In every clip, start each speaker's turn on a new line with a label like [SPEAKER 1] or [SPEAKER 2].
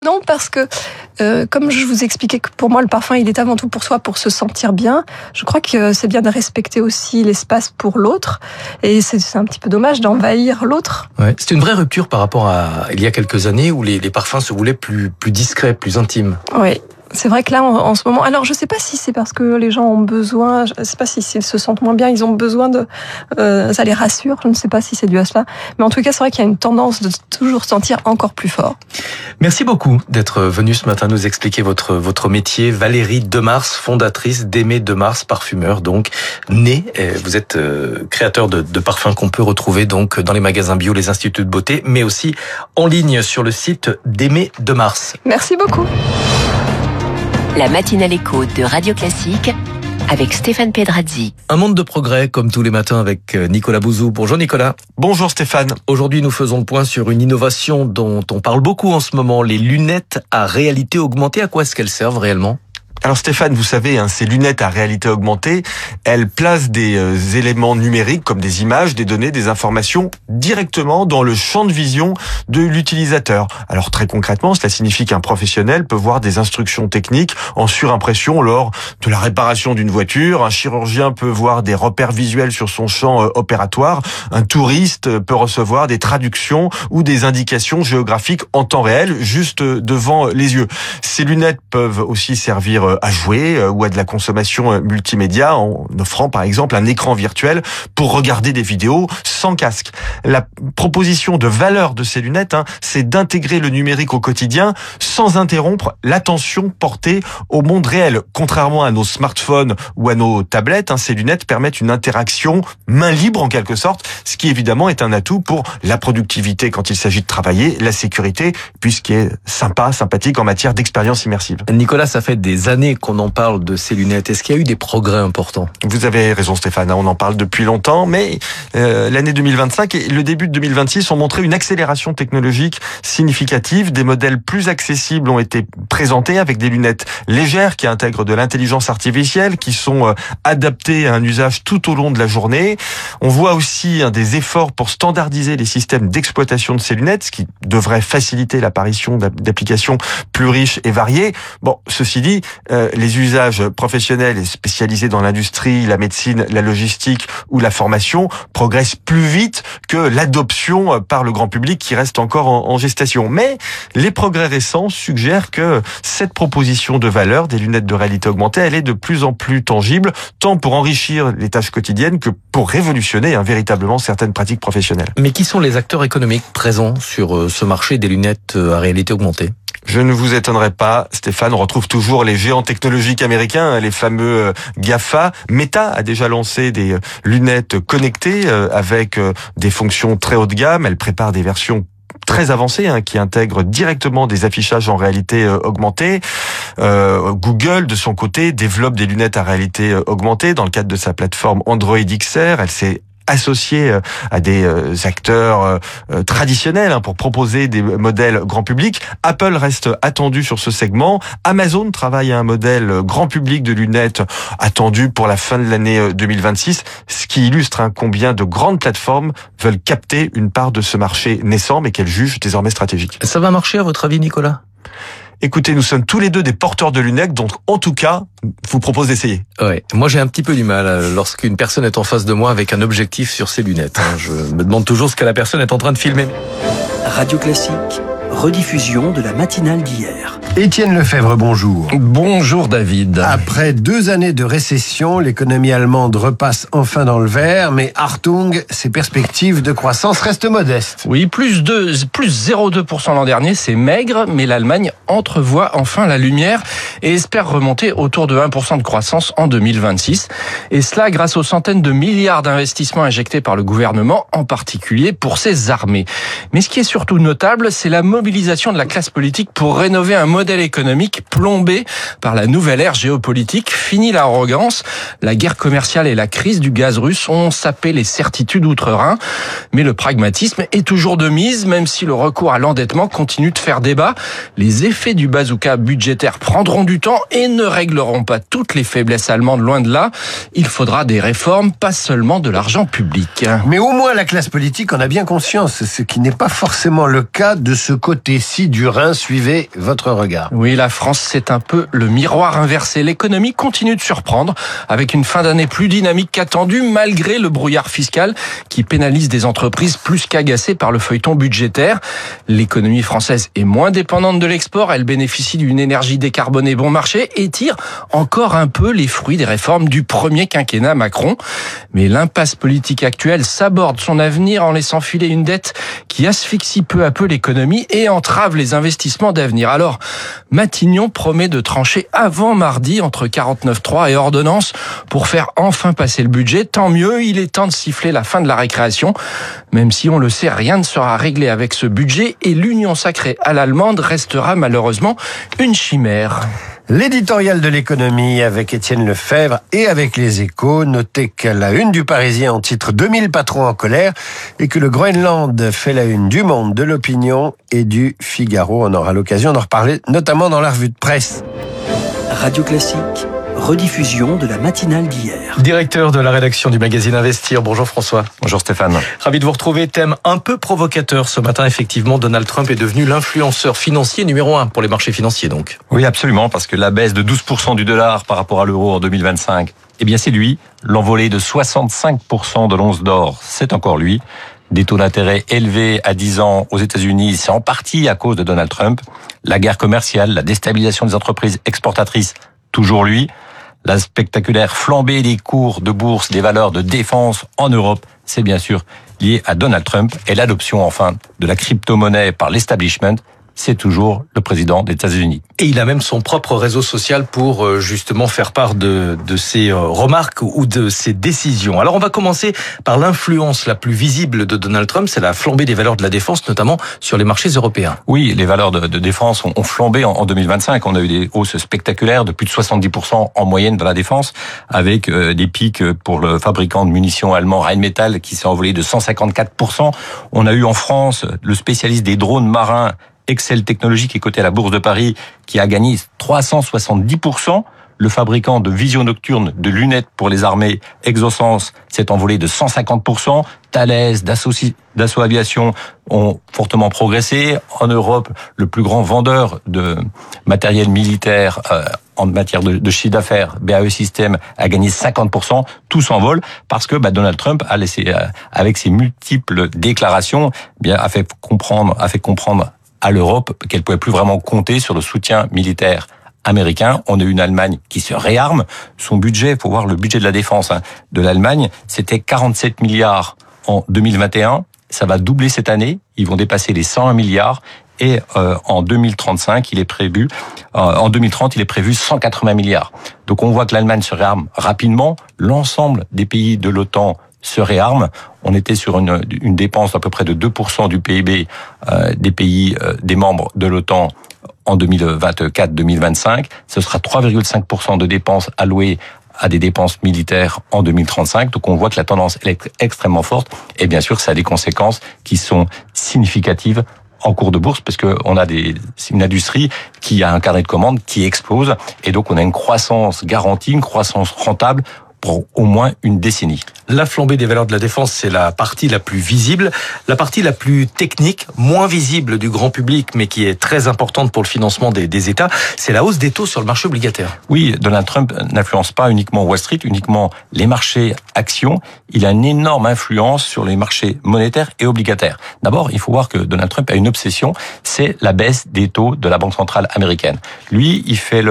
[SPEAKER 1] Non, parce que comme je vous expliquais que pour moi le parfum il est avant tout pour soi, pour se sentir bien, je crois que c'est bien de respecter aussi l'espace pour l'autre, et c'est un petit peu dommage d'envahir l'autre.
[SPEAKER 2] Ouais. C'est une vraie rupture par rapport à il y a quelques années où les parfums se voulaient plus discrets, plus intimes.
[SPEAKER 1] Oui. C'est vrai que là, en ce moment, alors je sais pas si c'est parce que les gens ont besoin, je sais pas si s'ils se sentent moins bien, ils ont besoin de, ça les rassure, je ne sais pas si c'est dû à cela, mais en tout cas, c'est vrai qu'il y a une tendance de toujours sentir encore plus fort.
[SPEAKER 2] Merci beaucoup d'être venue ce matin nous expliquer votre métier. Valérie Demars, fondatrice d'Aimé Demars, parfumeur, donc, née. Vous êtes créateur de parfums qu'on peut retrouver donc dans les magasins bio, les instituts de beauté, mais aussi en ligne sur le site d'Aimé Demars.
[SPEAKER 1] Merci beaucoup.
[SPEAKER 3] La matinale écho de Radio Classique avec Stéphane Pedrazzi.
[SPEAKER 2] Un monde de progrès comme tous les matins avec Nicolas Bouzou. Bonjour Nicolas.
[SPEAKER 4] Bonjour Stéphane.
[SPEAKER 2] Aujourd'hui nous faisons le point sur une innovation dont on parle beaucoup en ce moment, les lunettes à réalité augmentée. À quoi est-ce qu'elles servent réellement ?
[SPEAKER 4] Alors Stéphane, vous savez, ces lunettes à réalité augmentée, elles placent des éléments numériques comme des images, des données, des informations directement dans le champ de vision de l'utilisateur. Alors très concrètement, cela signifie qu'un professionnel peut voir des instructions techniques en surimpression lors de la réparation d'une voiture. Un chirurgien peut voir des repères visuels sur son champ opératoire. Un touriste peut recevoir des traductions ou des indications géographiques en temps réel, juste devant les yeux. Ces lunettes peuvent aussi servir à jouer ou à de la consommation multimédia en offrant par exemple un écran virtuel pour regarder des vidéos sans casque. La proposition de valeur de ces lunettes, c'est d'intégrer le numérique au quotidien sans interrompre l'attention portée au monde réel. Contrairement à nos smartphones ou à nos tablettes, ces lunettes permettent une interaction main libre en quelque sorte, ce qui évidemment est un atout pour la productivité quand il s'agit de travailler, la sécurité, puis ce qui est sympathique en matière d'expérience immersive.
[SPEAKER 2] Nicolas, ça fait des années qu'on en parle de ces lunettes. Est-ce qu'il y a eu des progrès importants ?
[SPEAKER 4] Vous avez raison Stéphane, on en parle depuis longtemps, mais l'année 2025 et le début de 2026 ont montré une accélération technologique significative. Des modèles plus accessibles ont été présentés avec des lunettes légères qui intègrent de l'intelligence artificielle, qui sont adaptées à un usage tout au long de la journée. On voit aussi des efforts pour standardiser les systèmes d'exploitation de ces lunettes, ce qui devrait faciliter l'apparition d'applications plus riches et variées. Bon, ceci dit, les usages professionnels et spécialisés dans l'industrie, la médecine, la logistique ou la formation progressent plus vite que l'adoption par le grand public qui reste encore en gestation. Mais les progrès récents suggèrent que cette proposition de valeur des lunettes de réalité augmentée, elle est de plus en plus tangible, tant pour enrichir les tâches quotidiennes que pour révolutionner véritablement certaines pratiques professionnelles.
[SPEAKER 2] Mais qui sont les acteurs économiques présents sur ce marché des lunettes à réalité augmentée ?
[SPEAKER 4] Je ne vous étonnerai pas, Stéphane, on retrouve toujours les géants technologiques américains, les fameux GAFA. Meta a déjà lancé des lunettes connectées avec des fonctions très haut de gamme. Elle prépare des versions très avancées qui intègrent directement des affichages en réalité augmentée. Google, de son côté, développe des lunettes à réalité augmentée dans le cadre de sa plateforme Android XR. Elle s'est associé à des acteurs traditionnels pour proposer des modèles grand public. Apple reste attendu sur ce segment. Amazon travaille à un modèle grand public de lunettes attendu pour la fin de l'année 2026, ce qui illustre combien de grandes plateformes veulent capter une part de ce marché naissant, mais qu'elles jugent désormais stratégique.
[SPEAKER 2] Ça va marcher à votre avis, Nicolas ?
[SPEAKER 4] Écoutez, nous sommes tous les deux des porteurs de lunettes, donc en tout cas, je vous propose d'essayer.
[SPEAKER 2] Ouais. Moi, j'ai un petit peu du mal lorsqu'une personne est en face de moi avec un objectif sur ses lunettes. Je me demande toujours ce que la personne est en train de filmer.
[SPEAKER 5] Radio Classique, rediffusion de la matinale d'hier.
[SPEAKER 6] Étienne Lefebvre, bonjour.
[SPEAKER 7] Bonjour David.
[SPEAKER 6] Après 2 années de récession, l'économie allemande repasse enfin dans le vert, mais Hartung, ses perspectives de croissance restent modestes.
[SPEAKER 7] Oui, plus 0,2% l'an dernier, c'est maigre, mais l'Allemagne entrevoit enfin la lumière et espère remonter autour de 1% de croissance en 2026. Et cela grâce aux centaines de milliards d'investissements injectés par le gouvernement, en particulier pour ses armées. Mais ce qui est surtout notable, c'est la mobilisation de la classe politique pour rénover un modèle modèle économique plombé par la nouvelle ère géopolitique. Fini l'arrogance. La guerre commerciale et la crise du gaz russe ont sapé les certitudes outre-Rhin. Mais le pragmatisme est toujours de mise, même si le recours à l'endettement continue de faire débat. Les effets du bazooka budgétaire prendront du temps et ne régleront pas toutes les faiblesses allemandes, loin de là. Il faudra des réformes, pas seulement de l'argent public.
[SPEAKER 6] Mais au moins la classe politique en a bien conscience, ce qui n'est pas forcément le cas de ce côté-ci du Rhin. Suivez votre regard.
[SPEAKER 7] Oui, la France, c'est un peu le miroir inversé. L'économie continue de surprendre, avec une fin d'année plus dynamique qu'attendue, malgré le brouillard fiscal qui pénalise des entreprises plus qu'agacées par le feuilleton budgétaire. L'économie française est moins dépendante de l'export, elle bénéficie d'une énergie décarbonée bon marché et tire encore un peu les fruits des réformes du premier quinquennat Macron. Mais l'impasse politique actuelle s'aborde son avenir en laissant filer une dette qui asphyxie peu à peu l'économie et entrave les investissements d'avenir. Alors, Matignon promet de trancher avant mardi entre 49.3 et ordonnance pour faire enfin passer le budget. Tant mieux, il est temps de siffler la fin de la récréation. Même si on le sait, rien ne sera réglé avec ce budget et l'union sacrée à l'allemande restera malheureusement une chimère.
[SPEAKER 6] L'éditorial de l'économie avec Étienne Lefebvre et avec les Échos. Notez qu'à la une du Parisien en titre 2000 patrons en colère et que le Groenland fait la une du Monde, de l'Opinion et du Figaro. On aura l'occasion d'en reparler notamment dans la revue de presse.
[SPEAKER 5] Radio Classique, rediffusion de la matinale d'hier.
[SPEAKER 2] Directeur de la rédaction du magazine Investir. Bonjour François.
[SPEAKER 8] Bonjour Stéphane.
[SPEAKER 2] Ravi de vous retrouver. Thème un peu provocateur ce matin. Effectivement, Donald Trump est devenu l'influenceur financier numéro 1 pour les marchés financiers donc.
[SPEAKER 8] Oui, absolument, parce que la baisse de 12% du dollar par rapport à l'euro en 2025, eh bien c'est lui. L'envolée de 65% de l'once d'or, c'est encore lui. Des taux d'intérêt élevés à 10 ans aux États-Unis, c'est en partie à cause de Donald Trump. La guerre commerciale, la déstabilisation des entreprises exportatrices, toujours lui. La spectaculaire flambée des cours de bourse des valeurs de défense en Europe, c'est bien sûr lié à Donald Trump. Et l'adoption enfin de la crypto-monnaie par l'establishment, c'est toujours le président des États-Unis.
[SPEAKER 2] Et il a même son propre réseau social pour justement faire part de ses remarques ou de ses décisions. Alors on va commencer par l'influence la plus visible de Donald Trump, c'est la flambée des valeurs de la défense, notamment sur les marchés européens.
[SPEAKER 8] Oui, les valeurs de défense ont flambé en 2025. On a eu des hausses spectaculaires de plus de 70% en moyenne dans la défense, avec des pics pour le fabricant de munitions allemand Rheinmetall qui s'est envolé de 154%. On a eu en France le spécialiste des drones marins Excel Technologies qui est coté à la Bourse de Paris, qui a gagné 370%. Le fabricant de vision nocturne de lunettes pour les armées Exosens s'est envolé de 150%. Thales, Dassault Aviation ont fortement progressé. En Europe, le plus grand vendeur de matériel militaire en matière de chiffre d'affaires, BAE Systems, a gagné 50%. Tout s'envole parce que Donald Trump a laissé, avec ses multiples déclarations, a fait comprendre à l'Europe qu'elle pouvait plus vraiment compter sur le soutien militaire américain. On a une Allemagne qui se réarme. Son budget, faut voir le budget de la défense de l'Allemagne, c'était 47 milliards en 2021. Ça va doubler cette année. Ils vont dépasser les 101 milliards. Et en 2035, en 2030, il est prévu 180 milliards. Donc on voit que l'Allemagne se réarme rapidement. L'ensemble des pays de l'OTAN se réarme. On était sur une dépense d'à peu près de 2% du PIB des pays des membres de l'OTAN en 2024-2025. Ce sera 3,5% de dépenses allouées à des dépenses militaires en 2035. Donc on voit que la tendance est extrêmement forte. Et bien sûr, ça a des conséquences qui sont significatives en cours de bourse, parce que c'est une industrie qui a un carnet de commandes qui explose. Et donc on a une croissance garantie, une croissance rentable pour au moins une décennie.
[SPEAKER 2] La flambée des valeurs de la défense, c'est la partie la plus visible. La partie la plus technique, moins visible du grand public, mais qui est très importante pour le financement des États, c'est la hausse des taux sur le marché obligataire.
[SPEAKER 8] Oui, Donald Trump n'influence pas uniquement Wall Street, uniquement les marchés actions. Il a une énorme influence sur les marchés monétaires et obligataires. D'abord, il faut voir que Donald Trump a une obsession, c'est la baisse des taux de la Banque centrale américaine. Lui, il fait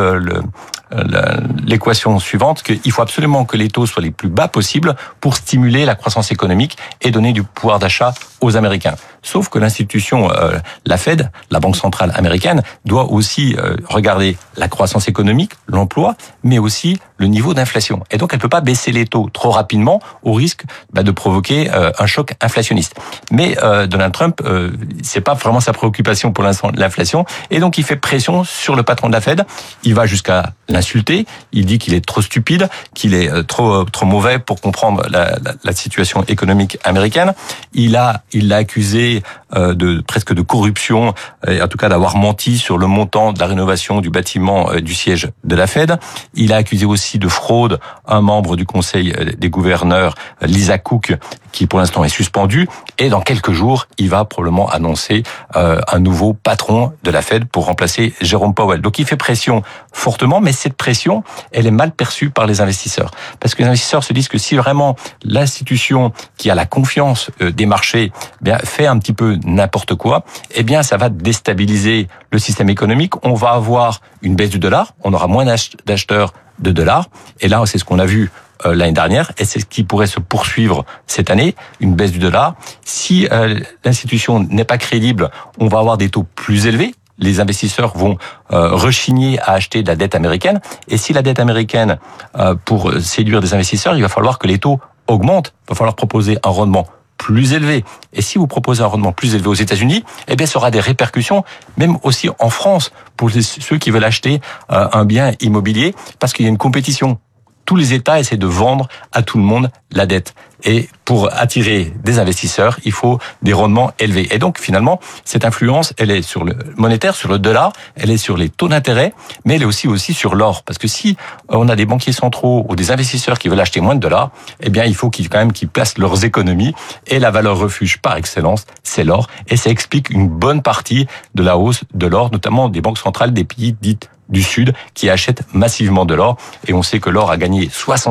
[SPEAKER 8] l'équation suivante, qu'il faut absolument que les taux soient les plus bas possibles pour stimuler la croissance économique et donner du pouvoir d'achat aux Américains. Sauf que l'institution, la Fed, la Banque centrale américaine, doit aussi regarder la croissance économique, l'emploi, mais aussi le niveau d'inflation. Et donc, elle peut pas baisser les taux trop rapidement au risque de provoquer un choc inflationniste. Mais Donald Trump, c'est pas vraiment sa préoccupation pour l'instant, l'inflation. Et donc, il fait pression sur le patron de la Fed. Il va jusqu'à l'insulter. Il dit qu'il est trop stupide, qu'il est trop mauvais pour comprendre la situation économique américaine. Il l'a accusé presque de corruption, et en tout cas d'avoir menti sur le montant de la rénovation du bâtiment du siège de la Fed. Il a accusé aussi de fraude un membre du Conseil des gouverneurs, Lisa Cook, qui pour l'instant est suspendu. Et dans quelques jours, il va probablement annoncer un nouveau patron de la Fed pour remplacer Jérôme Powell. Donc il fait pression fortement, mais cette pression, elle est mal perçue par les investisseurs. Parce que les investisseurs se disent que si vraiment l'institution qui a la confiance des marchés fait un petit peu n'importe quoi, eh bien ça va déstabiliser le système économique. On va avoir une baisse du dollar, on aura moins d'acheteurs de dollars. Et là, c'est ce qu'on a vu l'année dernière, et c'est ce qui pourrait se poursuivre cette année, une baisse du dollar. Si l'institution n'est pas crédible, on va avoir des taux plus élevés. Les investisseurs vont rechigner à acheter de la dette américaine. Et si la dette américaine, pour séduire des investisseurs, il va falloir que les taux augmentent. Il va falloir proposer un rendement plus élevé. Et si vous proposez un rendement plus élevé aux États-Unis, eh bien, ça aura des répercussions, même aussi en France, pour ceux qui veulent acheter un bien immobilier, parce qu'il y a une compétition. Tous les États essaient de vendre à tout le monde la dette. Et pour attirer des investisseurs, il faut des rendements élevés. Et donc, finalement, cette influence, elle est sur le monétaire, sur le dollar, elle est sur les taux d'intérêt, mais elle est aussi sur l'or. Parce que si on a des banquiers centraux ou des investisseurs qui veulent acheter moins de dollars, eh bien, il faut qu'ils placent leurs économies. Et la valeur refuge par excellence, c'est l'or. Et ça explique une bonne partie de la hausse de l'or, notamment des banques centrales des pays dits du Sud, qui achètent massivement de l'or. Et on sait que l'or a gagné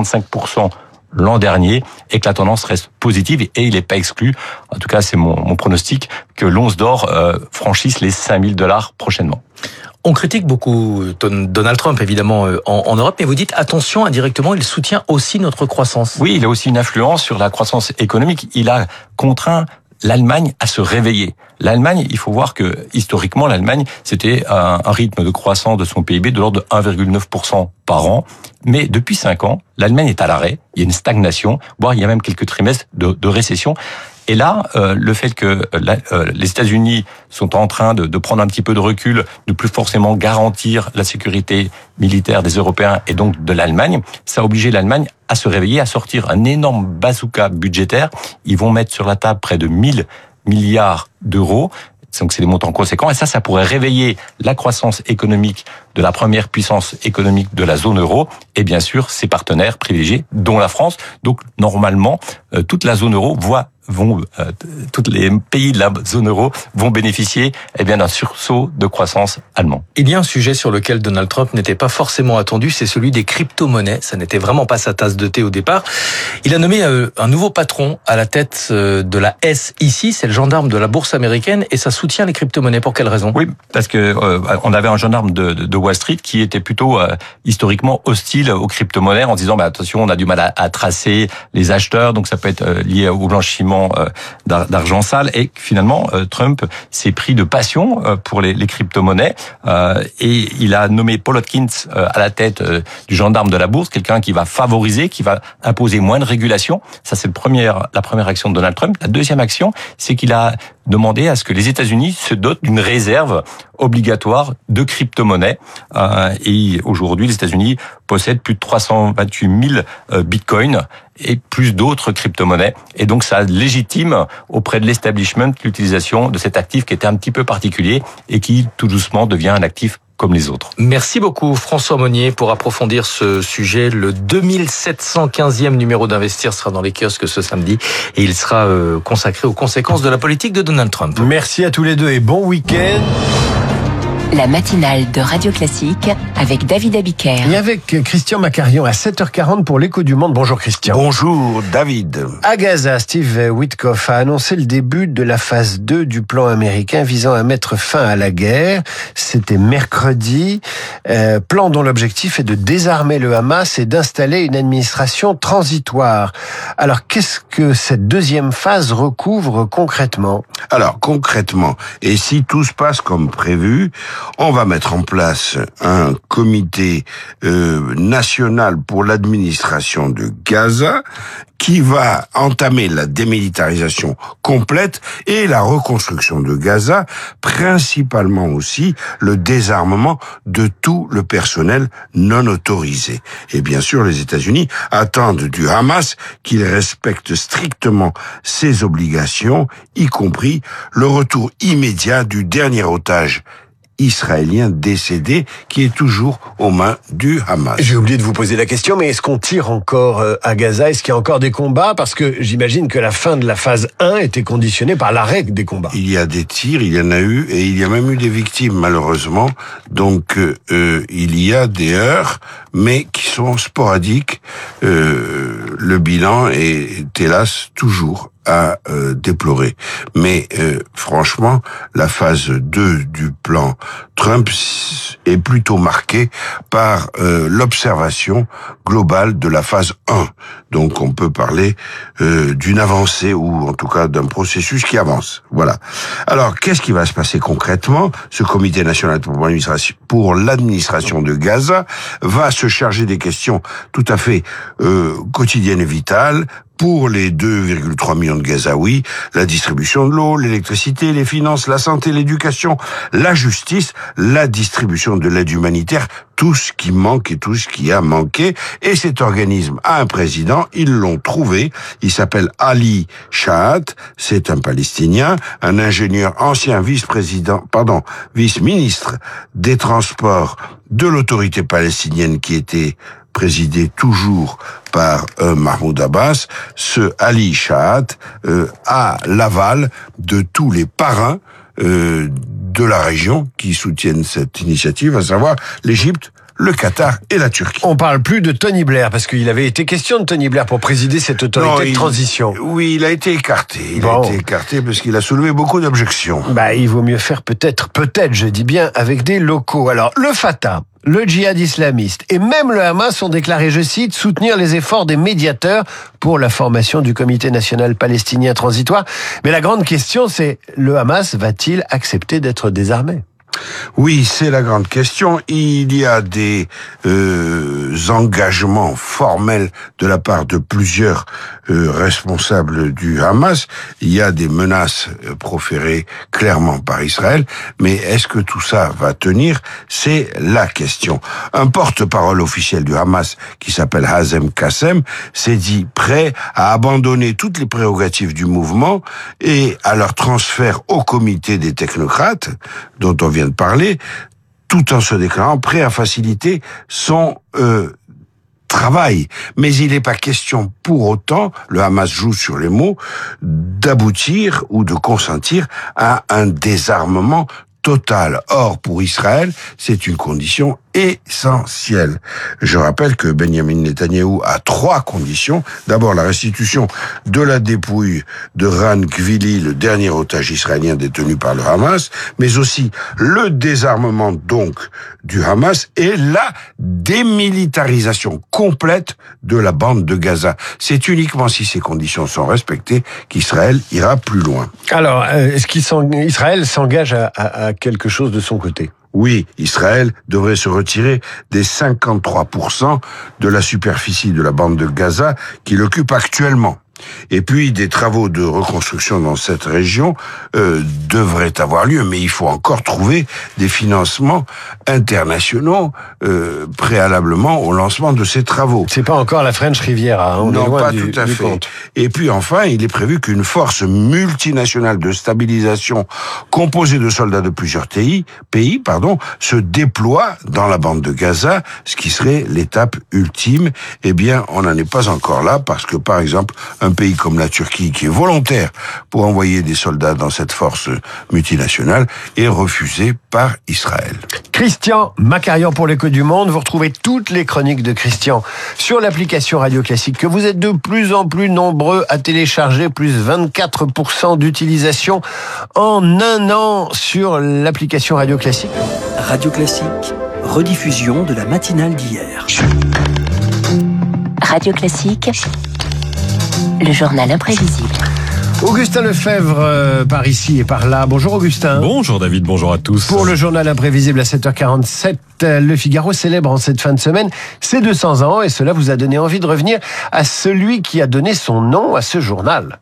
[SPEAKER 8] 65% l'an dernier et que la tendance reste positive, et il n'est pas exclu, en tout cas c'est mon pronostic, que l'once d'or franchisse les $5,000 prochainement.
[SPEAKER 2] On critique beaucoup Donald Trump, évidemment, en Europe, mais vous dites, attention, indirectement, il soutient aussi notre croissance.
[SPEAKER 8] Oui, il a aussi une influence sur la croissance économique. Il a contraint l'Allemagne à se réveiller. L'Allemagne, il faut voir que historiquement, l'Allemagne, c'était un rythme de croissance de son PIB de l'ordre de 1,9% par an. Mais depuis 5 ans, l'Allemagne est à l'arrêt. Il y a une stagnation, voire il y a même quelques trimestres de récession. Et là, le fait que les États-Unis sont en train de prendre un petit peu de recul, de plus forcément garantir la sécurité militaire des Européens et donc de l'Allemagne, ça a obligé l'Allemagne à se réveiller, à sortir un énorme bazooka budgétaire. Ils vont mettre sur la table près de 1 000 milliards d'euros. Donc c'est des montants conséquents, et ça pourrait réveiller la croissance économique de la première puissance économique de la zone euro, et bien sûr ses partenaires privilégiés, dont la France. Donc normalement, toute la zone euro tous les pays de la zone euro vont bénéficier d'un sursaut de croissance allemand.
[SPEAKER 2] Il y a un sujet sur lequel Donald Trump n'était pas forcément attendu, c'est celui des crypto-monnaies. Ça n'était vraiment pas sa tasse de thé au départ. Il a nommé un nouveau patron à la tête de la SEC, c'est le gendarme de la bourse américaine, et ça soutient les crypto-monnaies. Pour quelle raison?
[SPEAKER 8] Oui, parce que on avait un gendarme de Wall Street qui était plutôt historiquement hostile aux crypto-monnaies, en disant attention, on a du mal à tracer les acheteurs, donc ça peut être lié au blanchiment d'argent sale. Et finalement, Trump s'est pris de passion pour les crypto-monnaies, et il a nommé Paul Hawkins à la tête du gendarme de la bourse, quelqu'un qui va favoriser, qui va imposer moins de régulation. Ça, c'est la première action de Donald Trump. La deuxième action, c'est qu'il a demandé à ce que les États-Unis se dotent d'une réserve obligatoire de crypto-monnaies. Et aujourd'hui, les États-Unis possèdent plus de 328 000 bitcoins et plus d'autres crypto-monnaies. Et donc, ça légitime auprès de l'establishment l'utilisation de cet actif qui était un petit peu particulier et qui, tout doucement, devient un actif comme les autres.
[SPEAKER 2] Merci beaucoup François Monnier pour approfondir ce sujet. Le 2715e numéro d'Investir sera dans les kiosques ce samedi, et il sera consacré aux conséquences de la politique de Donald Trump.
[SPEAKER 6] Merci à tous les deux et bon week-end.
[SPEAKER 3] La matinale de Radio Classique avec David Abiker.
[SPEAKER 6] Et avec Christian Macarion à 7h40 pour l'Écho du Monde. Bonjour Christian.
[SPEAKER 4] Bonjour David.
[SPEAKER 6] À Gaza, Steve Witkoff a annoncé le début de la phase 2 du plan américain visant à mettre fin à la guerre. C'était mercredi. Plan dont l'objectif est de désarmer le Hamas et d'installer une administration transitoire. Alors, qu'est-ce que cette deuxième phase recouvre concrètement ?
[SPEAKER 9] Alors, concrètement, et si tout se passe comme prévu, on va mettre en place un comité national pour l'administration de Gaza qui va entamer la démilitarisation complète et la reconstruction de Gaza, principalement aussi le désarmement de tout le personnel non autorisé. Et bien sûr, les États-Unis attendent du Hamas qu'il respecte strictement ses obligations, y compris le retour immédiat du dernier otage israélien décédé qui est toujours aux mains du Hamas.
[SPEAKER 6] J'ai oublié de vous poser la question, mais est-ce qu'on tire encore à Gaza ? Est-ce qu'il y a encore des combats ? Parce que j'imagine que la fin de la phase 1 était conditionnée par l'arrêt des combats.
[SPEAKER 9] Il y a des tirs, il y en a eu, et il y a même eu des victimes malheureusement. Donc il y a des heurts, mais qui sont sporadiques. Le bilan est hélas toujours à déplorer. Mais franchement, la phase 2 du plan Trump est plutôt marquée par l'observation globale de la phase 1. Donc on peut parler d'une avancée ou en tout cas d'un processus qui avance. Voilà. Alors qu'est-ce qui va se passer concrètement ? Ce comité national pour l'administration de Gaza va se charger des questions tout à fait quotidiennes et vitales pour les 2,3 millions de Gazaouis, la distribution de l'eau, l'électricité, les finances, la santé, l'éducation, la justice, la distribution de l'aide humanitaire, tout ce qui manque et tout ce qui a manqué. Et cet organisme a un président, ils l'ont trouvé, il s'appelle Ali Shahat, c'est un Palestinien, un ingénieur, ancien vice-ministre des Transports de l'autorité palestinienne qui était présidé toujours par Mahmoud Abbas. Ce Ali Shahat a l'aval de tous les parrains de la région qui soutiennent cette initiative, à savoir l'Égypte, le Qatar et la Turquie.
[SPEAKER 6] On parle plus de Tony Blair, parce qu'il avait été question de Tony Blair pour présider cette autorité de transition.
[SPEAKER 9] Oui, il a été écarté. Il a été écarté parce qu'il a soulevé beaucoup d'objections.
[SPEAKER 6] Il vaut mieux faire peut-être, je dis bien, avec des locaux. Alors, le Fatah, le djihad islamiste et même le Hamas ont déclaré, je cite, soutenir les efforts des médiateurs pour la formation du Comité national palestinien transitoire. Mais la grande question, c'est, le Hamas va-t-il accepter d'être désarmé ?
[SPEAKER 9] Oui, c'est la grande question. Il y a des engagements formels de la part de plusieurs responsables du Hamas. Il y a des menaces proférées clairement par Israël. Mais est-ce que tout ça va tenir ? C'est la question. Un porte-parole officiel du Hamas, qui s'appelle Hazem Qassem, s'est dit prêt à abandonner toutes les prérogatives du mouvement et à leur transfert au comité des technocrates, dont on vient de parler, tout en se déclarant prêt à faciliter son travail. Mais il n'est pas question pour autant, le Hamas joue sur les mots, d'aboutir ou de consentir à un désarmement total. Or, pour Israël, c'est une condition essentielle. Je rappelle que Benjamin Netanyahou a 3 conditions. D'abord, la restitution de la dépouille de Ran Gvili, le dernier otage israélien détenu par le Hamas, mais aussi le désarmement donc du Hamas et la démilitarisation complète de la bande de Gaza. C'est uniquement si ces conditions sont respectées qu'Israël ira plus loin.
[SPEAKER 6] Alors, est-ce qu'Israël s'engage à quelque chose de son côté ?
[SPEAKER 9] Oui, Israël devrait se retirer des 53% de la superficie de la bande de Gaza qu'il occupe actuellement. Et puis, des travaux de reconstruction dans cette région devraient avoir lieu, mais il faut encore trouver des financements internationaux préalablement au lancement de ces travaux.
[SPEAKER 6] C'est pas encore la French Riviera, on est loin
[SPEAKER 9] pas
[SPEAKER 6] du,
[SPEAKER 9] tout à
[SPEAKER 6] du
[SPEAKER 9] fait.
[SPEAKER 6] compte.
[SPEAKER 9] Et puis enfin, il est prévu qu'une force multinationale de stabilisation composée de soldats de plusieurs pays, se déploie dans la bande de Gaza, ce qui serait l'étape ultime. Eh bien, on n'en est pas encore là, parce que, par exemple, un pays comme la Turquie, qui est volontaire pour envoyer des soldats dans cette force multinationale, est refusé par Israël.
[SPEAKER 6] Christian Macarian pour l'Écho du Monde. Vous retrouvez toutes les chroniques de Christian sur l'application Radio Classique, que vous êtes de plus en plus nombreux à télécharger, plus 24% d'utilisation en un an sur l'application Radio Classique.
[SPEAKER 5] Radio Classique, rediffusion de la matinale d'hier.
[SPEAKER 3] Radio Classique, le journal imprévisible.
[SPEAKER 6] Augustin Lefebvre, par ici et par là. Bonjour Augustin.
[SPEAKER 10] Bonjour David, bonjour à tous.
[SPEAKER 6] Pour le journal imprévisible à 7h47, Le Figaro célèbre en cette fin de semaine ses 200 ans et cela vous a donné envie de revenir à celui qui a donné son nom à ce journal.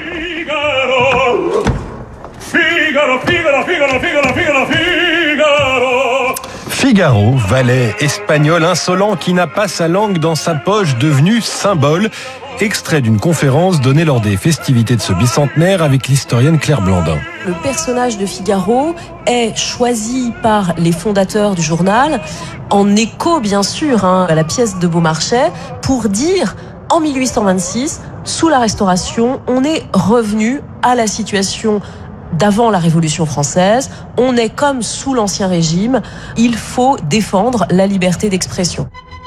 [SPEAKER 10] Figaro, valet espagnol insolent qui n'a pas sa langue dans sa poche, devenu symbole. Extrait d'une conférence donnée lors des festivités de ce bicentenaire avec l'historienne Claire Blandin.
[SPEAKER 11] Le personnage de Figaro est choisi par les fondateurs du journal, en écho bien sûr à la pièce de Beaumarchais, pour dire en 1826, sous la Restauration, on est revenu à la situation d'avant la Révolution française, on est comme sous l'Ancien Régime, il faut défendre la liberté d'expression.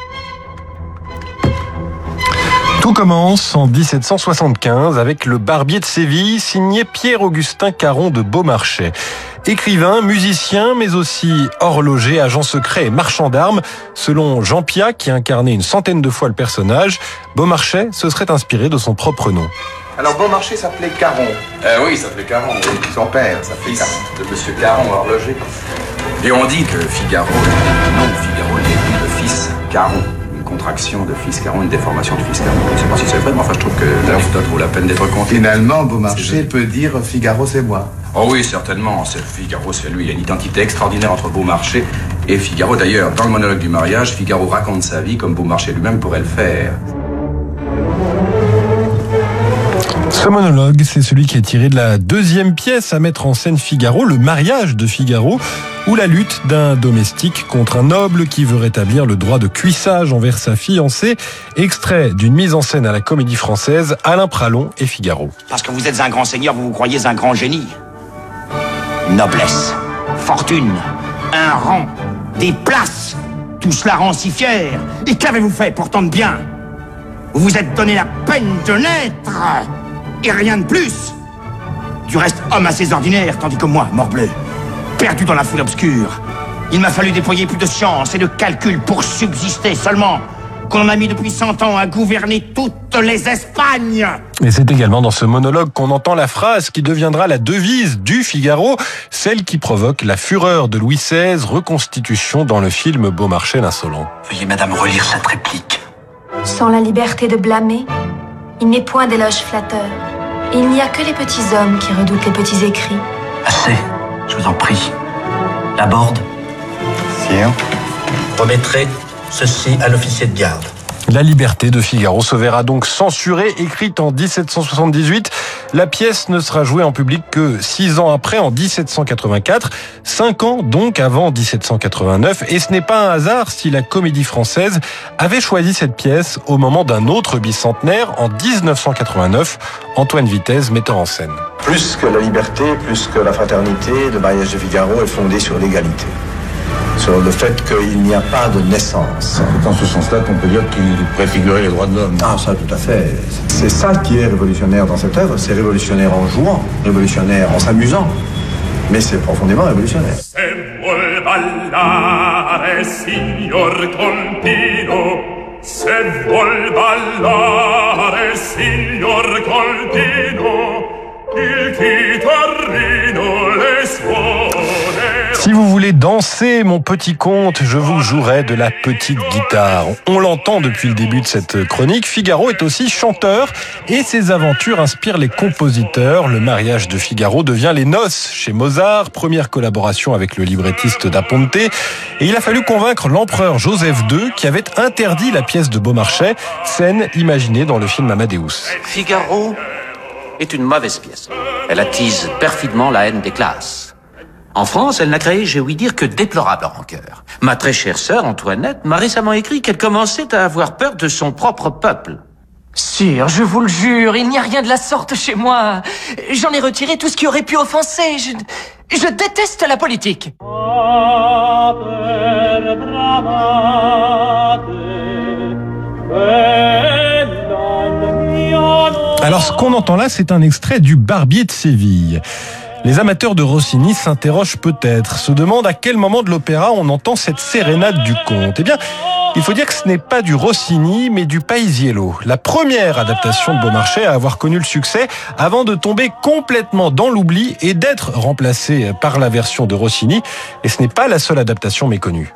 [SPEAKER 10] Tout commence en 1775 avec Le Barbier de Séville, signé Pierre-Augustin Caron de Beaumarchais. Écrivain, musicien, mais aussi horloger, agent secret et marchand d'armes. Selon Jean Piat, qui a incarné une centaine de fois le personnage, Beaumarchais se serait inspiré de son propre nom.
[SPEAKER 12] Alors Beaumarchais s'appelait Caron.
[SPEAKER 13] Oui, il s'appelait Caron. Oui.
[SPEAKER 12] Son père s'appelait Caron.
[SPEAKER 13] De Monsieur Caron, horloger. Et on dit que Figaro, le nom de Figaro est le fils Caron. Contraction de fils Caron, une déformation de fils Caron. Je ne sais pas si c'est vrai, mais enfin je trouve que l'anecdote vaut la peine d'être contée.
[SPEAKER 12] Finalement, Beaumarchais peut dire Figaro c'est moi.
[SPEAKER 13] Oh oui, certainement, c'est Figaro, c'est lui. Il y a une identité extraordinaire entre Beaumarchais et Figaro. D'ailleurs, dans le monologue du mariage, Figaro raconte sa vie comme Beaumarchais lui-même pourrait le faire.
[SPEAKER 10] Ce monologue, c'est celui qui est tiré de la deuxième pièce à mettre en scène Figaro, Le mariage de Figaro, ou la lutte d'un domestique contre un noble qui veut rétablir le droit de cuissage envers sa fiancée. Extrait d'une mise en scène à la Comédie Française, Alain Pralon et Figaro.
[SPEAKER 14] Parce que vous êtes un grand seigneur, vous vous croyez un grand génie. Noblesse, fortune, un rang, des places, tout cela rend si fier. Et qu'avez-vous fait pour tant de bien? Vous vous êtes donné la peine de naître, et rien de plus. Du reste, homme assez ordinaire, tandis que moi, morbleu, perdu dans la foule obscure. Il m'a fallu déployer plus de science et de calcul pour subsister seulement, qu'on en a mis depuis 100 ans à gouverner toutes les Espagnes.
[SPEAKER 10] Et c'est également dans ce monologue qu'on entend la phrase qui deviendra la devise du Figaro, celle qui provoque la fureur de Louis XVI, reconstitution dans le film Beaumarchais l'insolent.
[SPEAKER 14] Veuillez, madame, relire cette réplique.
[SPEAKER 15] Sans la liberté de blâmer, il n'est point d'éloge flatteur. Et il n'y a que les petits hommes qui redoutent les petits écrits.
[SPEAKER 14] Assez, je vous en prie. La borde.
[SPEAKER 12] Sire.
[SPEAKER 14] Remettrez ceci à l'officier de garde.
[SPEAKER 10] La liberté de Figaro se verra donc censurée, écrite en 1778. La pièce ne sera jouée en public que 6 ans après, en 1784, 5 ans donc avant 1789. Et ce n'est pas un hasard si la Comédie Française avait choisi cette pièce au moment d'un autre bicentenaire, en 1989, Antoine Vitesse, metteur en scène.
[SPEAKER 16] Plus que la liberté, plus que la fraternité, le mariage de Figaro est fondé sur l'égalité. Sur le fait qu'il n'y a pas de naissance.
[SPEAKER 9] C'est dans ce sens-là qu'on peut dire qu'il préfigurait les droits de l'homme.
[SPEAKER 16] Ah, ça, tout à fait. C'est ça qui est révolutionnaire dans cette œuvre. C'est révolutionnaire en jouant, révolutionnaire en s'amusant. Mais c'est profondément révolutionnaire.
[SPEAKER 17] Se vuol ballare, signor Colpino. Se vuol ballare, signor Colpino. Il chitarrino le suone.
[SPEAKER 10] Si vous voulez danser, mon petit comte, je vous jouerai de la petite guitare. On l'entend depuis le début de cette chronique. Figaro est aussi chanteur et ses aventures inspirent les compositeurs. Le mariage de Figaro devient Les Noces chez Mozart, première collaboration avec le librettiste Da Ponte. Et il a fallu convaincre l'empereur Joseph II qui avait interdit la pièce de Beaumarchais, scène imaginée dans le film Amadeus.
[SPEAKER 18] Figaro est une mauvaise pièce. Elle attise perfidement la haine des classes. En France, elle n'a créé, j'ai ouï dire, que déplorable rancœur. Ma très chère sœur, Antoinette, m'a récemment écrit qu'elle commençait à avoir peur de son propre peuple.
[SPEAKER 19] Sire, je vous le jure, il n'y a rien de la sorte chez moi. J'en ai retiré tout ce qui aurait pu offenser. Je déteste la politique. Alors,
[SPEAKER 10] ce qu'on entend là, c'est un extrait du Barbier de Séville. Les amateurs de Rossini s'interrogent peut-être, se demandent à quel moment de l'opéra on entend cette sérénade du comte. Eh bien, il faut dire que ce n'est pas du Rossini, mais du Paisiello, la première adaptation de Beaumarchais à avoir connu le succès avant de tomber complètement dans l'oubli et d'être remplacée par la version de Rossini. Et ce n'est pas la seule adaptation méconnue.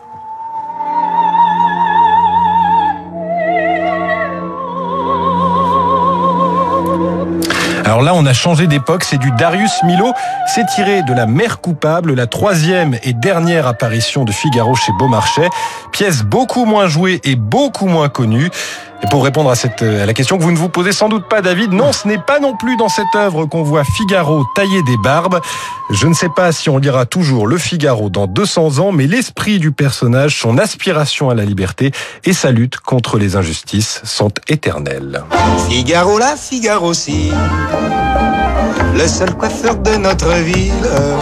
[SPEAKER 10] Alors là, on a changé d'époque, c'est du Darius Milhaud. C'est tiré de La Mère coupable, la 3e et dernière apparition de Figaro chez Beaumarchais. Pièce beaucoup moins jouée et beaucoup moins connue. Et pour répondre à la question que vous ne vous posez sans doute pas, David, non, ce n'est pas non plus dans cette œuvre qu'on voit Figaro tailler des barbes. Je ne sais pas si on lira toujours le Figaro dans 200 ans, mais l'esprit du personnage, son aspiration à la liberté et sa lutte contre les injustices sont éternels.
[SPEAKER 20] Figaro là, Figaro ci, le seul coiffeur de notre ville.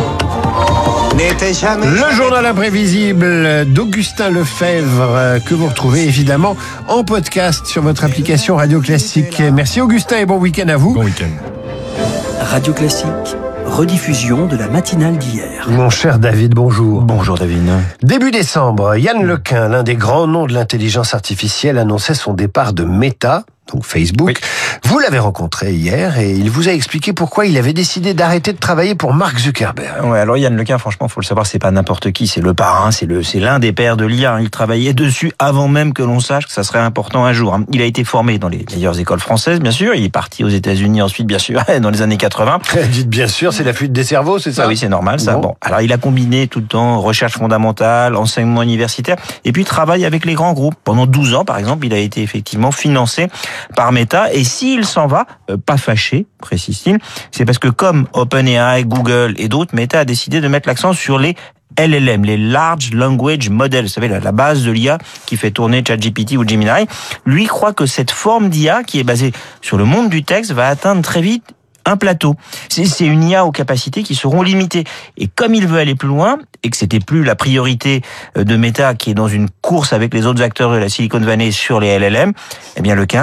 [SPEAKER 6] Le journal imprévisible d'Augustin Lefebvre que vous retrouvez évidemment en podcast sur votre application Radio Classique. Merci Augustin et bon week-end à vous.
[SPEAKER 10] Bon week-end.
[SPEAKER 5] Radio Classique, rediffusion de la matinale d'hier.
[SPEAKER 6] Mon cher David, bonjour.
[SPEAKER 21] Bonjour David.
[SPEAKER 6] Début décembre, Yann Lequin, l'un des grands noms de l'intelligence artificielle, annonçait son départ de Meta, donc Facebook. Oui. Vous l'avez rencontré hier et il vous a expliqué pourquoi il avait décidé d'arrêter de travailler pour Mark Zuckerberg.
[SPEAKER 21] Ouais, alors Yann Lequin, franchement, faut le savoir, c'est pas n'importe qui, c'est le parrain, c'est l'un des pères de l'IA. Il travaillait dessus avant même que l'on sache que ça serait important un jour. Il a été formé dans les meilleures écoles françaises, bien sûr. Il est parti aux États-Unis ensuite, bien sûr, dans les années 80.
[SPEAKER 6] Dites bien sûr, c'est la fuite des cerveaux, c'est ça?
[SPEAKER 21] Ah oui, c'est normal, ça. Bon, alors il a combiné tout le temps recherche fondamentale, enseignement universitaire, et puis travail avec les grands groupes. Pendant 12 ans, par exemple, il a été effectivement financé par Meta. Et s'il s'en va, pas fâché, précise-t-il, c'est parce que comme OpenAI, Google et d'autres, Meta a décidé de mettre l'accent sur les LLM, les Large Language Models, vous savez, la base de l'IA qui fait tourner ChatGPT ou Gemini. Lui croit que cette forme d'IA, qui est basée sur le monde du texte, va atteindre très vite un plateau. C'est une IA aux capacités qui seront limitées. Et comme il veut aller plus loin, et que c'était plus la priorité de Meta qui est dans une course avec les autres acteurs de la Silicon Valley sur les LLM, eh bien Lequin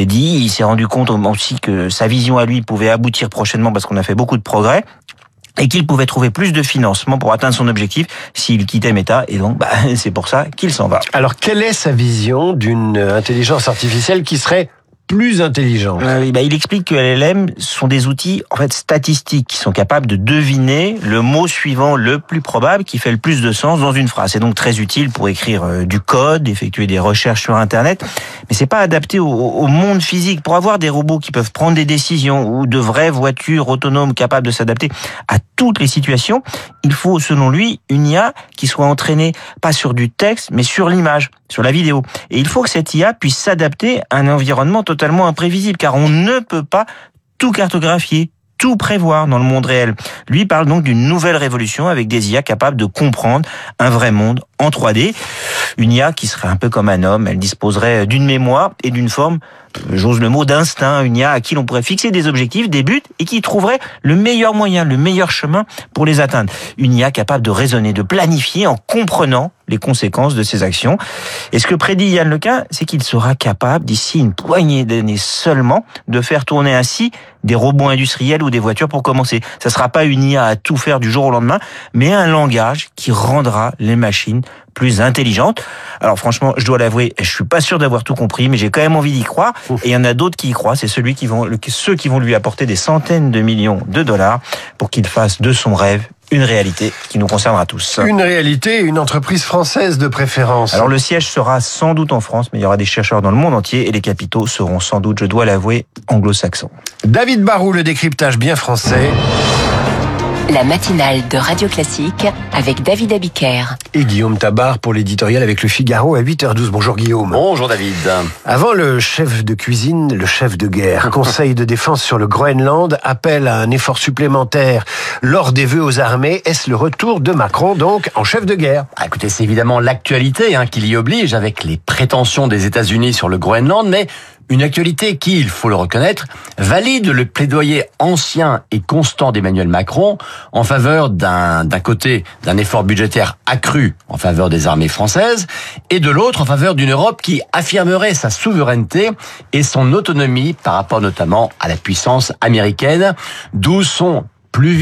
[SPEAKER 21] il s'est rendu compte aussi que sa vision à lui pouvait aboutir prochainement parce qu'on a fait beaucoup de progrès et qu'il pouvait trouver plus de financement pour atteindre son objectif s'il quittait Meta, et donc c'est pour ça qu'il s'en va.
[SPEAKER 6] Alors quelle est sa vision d'une intelligence artificielle qui serait plus intelligent?
[SPEAKER 21] Il explique que les LLM sont des outils en fait statistiques qui sont capables de deviner le mot suivant le plus probable qui fait le plus de sens dans une phrase. C'est donc très utile pour écrire du code, effectuer des recherches sur Internet, mais c'est pas adapté au monde physique. Pour avoir des robots qui peuvent prendre des décisions ou de vraies voitures autonomes capables de s'adapter à toutes les situations, il faut, selon lui, une IA qui soit entraînée pas sur du texte, mais sur l'image, sur la vidéo. Et il faut que cette IA puisse s'adapter à un environnement totalement imprévisible, car on ne peut pas tout cartographier, tout prévoir dans le monde réel. Lui parle donc d'une nouvelle révolution avec des IA capables de comprendre un vrai monde en 3D. Une IA qui serait un peu comme un homme, elle disposerait d'une mémoire et d'une forme, j'ose le mot, d'instinct. Une IA à qui l'on pourrait fixer des objectifs, des buts, et qui trouverait le meilleur moyen, le meilleur chemin pour les atteindre. Une IA capable de raisonner, de planifier en comprenant les conséquences de ses actions. Et ce que prédit Yann Lequin, c'est qu'il sera capable, d'ici une poignée d'années seulement, de faire tourner ainsi des robots industriels ou des voitures pour commencer. Ça sera pas une IA à tout faire du jour au lendemain, mais un langage qui rendra les machines plus intelligentes. Alors franchement, je dois l'avouer, je suis pas sûr d'avoir tout compris, mais j'ai quand même envie d'y croire. Et il y en a d'autres qui y croient. C'est ceux qui vont lui apporter des centaines de millions de dollars pour qu'il fasse de son rêve une réalité qui nous concernera tous.
[SPEAKER 6] Une réalité, une entreprise française de préférence.
[SPEAKER 21] Alors le siège sera sans doute en France, mais il y aura des chercheurs dans le monde entier et les capitaux seront sans doute, je dois l'avouer, anglo-saxons.
[SPEAKER 6] David Barou, le décryptage bien français.
[SPEAKER 3] La matinale de Radio Classique avec David Abiker.
[SPEAKER 6] Et Guillaume Tabar pour l'éditorial avec Le Figaro à 8h12. Bonjour Guillaume.
[SPEAKER 22] Bonjour David.
[SPEAKER 6] Avant le chef de cuisine, le chef de guerre. Conseil de défense sur le Groenland appelle à un effort supplémentaire lors des vœux aux armées. Est-ce le retour de Macron donc en chef de guerre?
[SPEAKER 22] Écoutez, c'est évidemment l'actualité qui l'y oblige avec les prétentions des États-Unis sur le Groenland, mais une actualité qui, il faut le reconnaître, valide le plaidoyer ancien et constant d'Emmanuel Macron en faveur d'un côté d'un effort budgétaire accru en faveur des armées françaises et de l'autre en faveur d'une Europe qui affirmerait sa souveraineté et son autonomie par rapport notamment à la puissance américaine, d'où son plus vite,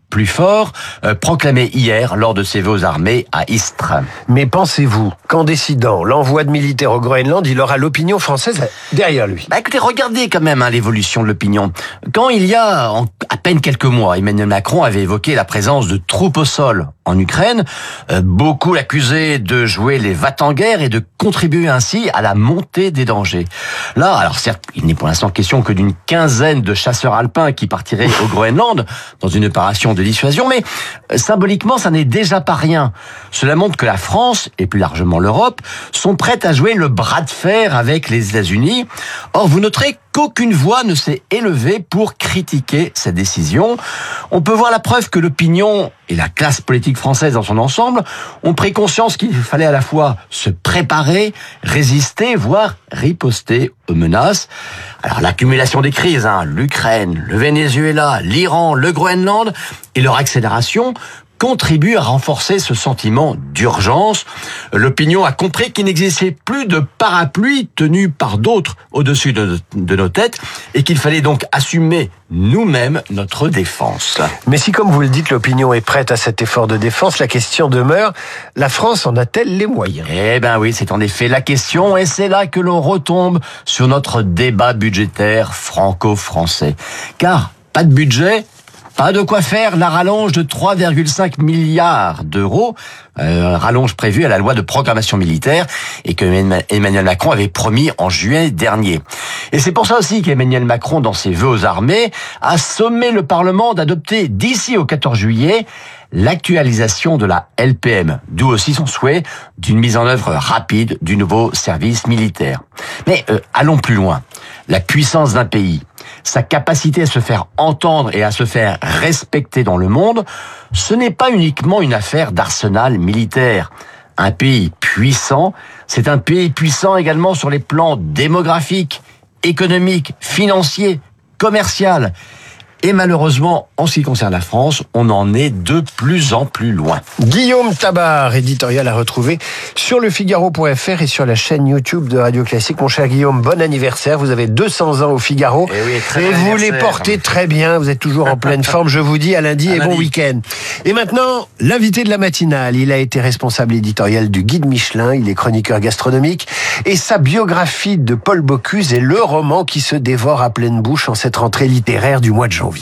[SPEAKER 22] plus fort, proclamé hier lors de ses vœux aux armées à Istres.
[SPEAKER 6] Mais pensez-vous qu'en décidant l'envoi de militaires au Groenland, il aura l'opinion française derrière lui?
[SPEAKER 22] Écoutez, regardez quand même l'évolution de l'opinion. Quand il y a à peine quelques mois, Emmanuel Macron avait évoqué la présence de troupes au sol en Ukraine, beaucoup l'accusaient de jouer les va-t-en-guerre et de contribuer ainsi à la montée des dangers. Là, alors certes, il n'est pour l'instant question que d'une quinzaine de chasseurs alpins qui partiraient au Groenland dans une opération de dissuasion, mais symboliquement, ça n'est déjà pas rien. Cela montre que la France, et plus largement l'Europe, sont prêtes à jouer le bras de fer avec les États-Unis. Or, vous noterez qu'aucune voix ne s'est élevée pour critiquer cette décision. On peut voir la preuve que l'opinion et la classe politique française dans son ensemble ont pris conscience qu'il fallait à la fois se préparer, résister, voire riposter aux menaces. Alors l'accumulation des crises, l'Ukraine, le Venezuela, l'Iran, le Groenland et leur accélération contribue à renforcer ce sentiment d'urgence. L'opinion a compris qu'il n'existait plus de parapluie tenu par d'autres au-dessus de nos têtes et qu'il fallait donc assumer nous-mêmes notre défense.
[SPEAKER 6] Mais si, comme vous le dites, l'opinion est prête à cet effort de défense, la question demeure, la France en a-t-elle les moyens?
[SPEAKER 22] Eh ben oui, c'est en effet la question et c'est là que l'on retombe sur notre débat budgétaire franco-français. Car pas de budget, pas de quoi faire la rallonge de 3,5 milliards d'euros, rallonge prévue à la loi de programmation militaire et que Emmanuel Macron avait promis en juillet dernier. Et c'est pour ça aussi qu'Emmanuel Macron, dans ses vœux aux armées, a sommé le Parlement d'adopter d'ici au 14 juillet l'actualisation de la LPM, d'où aussi son souhait d'une mise en œuvre rapide du nouveau service militaire. Mais allons plus loin. La puissance d'un pays, sa capacité à se faire entendre et à se faire respecter dans le monde, ce n'est pas uniquement une affaire d'arsenal militaire. Un pays puissant, c'est un pays puissant également sur les plans démographiques, économiques, financiers, commercial. Et malheureusement, en ce qui concerne la France, on en est de plus en plus loin.
[SPEAKER 6] Guillaume Tabar, éditorial à retrouver sur lefigaro.fr et sur la chaîne YouTube de Radio Classique. Mon cher Guillaume, bon anniversaire. Vous avez 200 ans au Figaro. Et vous les portez très bien. Vous êtes toujours en pleine forme. Je vous dis à lundi et bon week-end. Et maintenant, l'invité de la matinale. Il a été responsable éditorial du Guide Michelin. Il est chroniqueur gastronomique. Et sa biographie de Paul Bocuse est le roman qui se dévore à pleine bouche en cette rentrée littéraire du mois de janvier.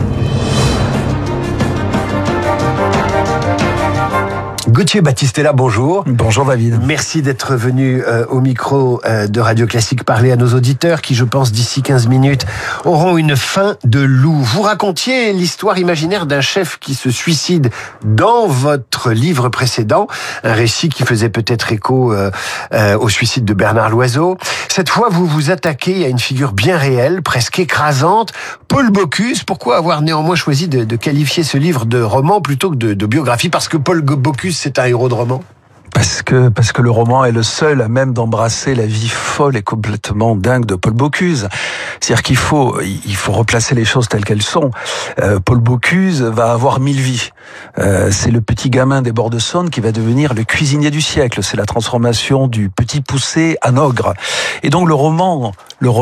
[SPEAKER 6] Gauthier Battistella, bonjour.
[SPEAKER 1] Bonjour David.
[SPEAKER 6] Merci d'être venu au micro de Radio Classique parler à nos auditeurs qui, je pense, d'ici 15 minutes, auront une faim de loup. Vous racontiez l'histoire imaginaire d'un chef qui se suicide dans votre livre précédent, un récit qui faisait peut-être écho au suicide de Bernard Loiseau. Cette fois, vous vous attaquez à une figure bien réelle, presque écrasante, Paul Bocuse. Pourquoi avoir néanmoins choisi de qualifier ce livre de roman plutôt que de biographie? Parce que Paul Bocuse, c'est un héros de roman?
[SPEAKER 1] Parce que le roman est le seul à même d'embrasser la vie folle et complètement dingue de Paul Bocuse. C'est-à-dire qu'il faut replacer les choses telles qu'elles sont. Paul Bocuse va avoir 1000 vies. C'est le petit gamin des bords de Saône qui va devenir le cuisinier du siècle. C'est la transformation du petit poussé en ogre. Et donc le roman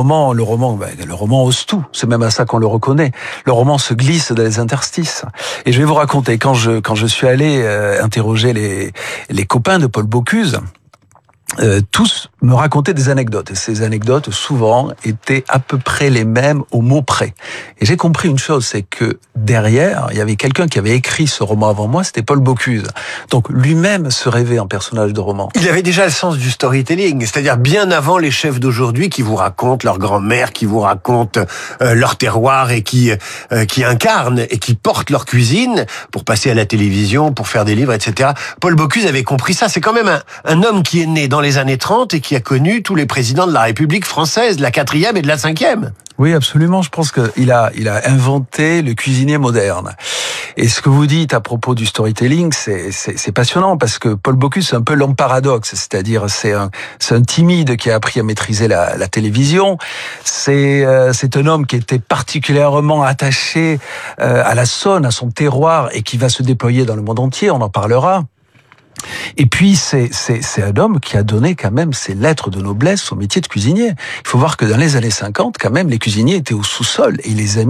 [SPEAKER 1] ose tout. C'est même à ça qu'on le reconnaît. Le roman se glisse dans les interstices. Et je vais vous raconter, quand je suis allé interroger les copains de Paul Bocuse, tous me racontaient des anecdotes. Et ces anecdotes, souvent, étaient à peu près les mêmes au mot près. Et j'ai compris une chose, c'est que derrière, il y avait quelqu'un qui avait écrit ce roman avant moi, c'était Paul Bocuse. Donc lui-même se rêvait en personnage de roman.
[SPEAKER 6] Il avait déjà le sens du storytelling, c'est-à-dire bien avant les chefs d'aujourd'hui qui vous racontent leur grand-mère, qui vous racontent leur terroir et qui incarnent et qui portent leur cuisine pour passer à la télévision, pour faire des livres, etc. Paul Bocuse avait compris ça. C'est quand même un homme qui est né dans les années 30 et qui a connu tous les présidents de la République française, de la 4e et de la 5e.
[SPEAKER 1] Oui, absolument. Je pense qu'il a inventé le cuisinier moderne. Et ce que vous dites à propos du storytelling, c'est passionnant parce que Paul Bocuse, c'est un peu l'homme paradoxe. C'est-à-dire, c'est un timide qui a appris à maîtriser la télévision. C'est un homme qui était particulièrement attaché à la Saône, à son terroir et qui va se déployer dans le monde entier. On en parlera. Et puis, c'est un homme qui a donné quand même ses lettres de noblesse au métier de cuisinier. Il faut voir que dans les années 50, quand même, les cuisiniers étaient au sous-sol et il les a mis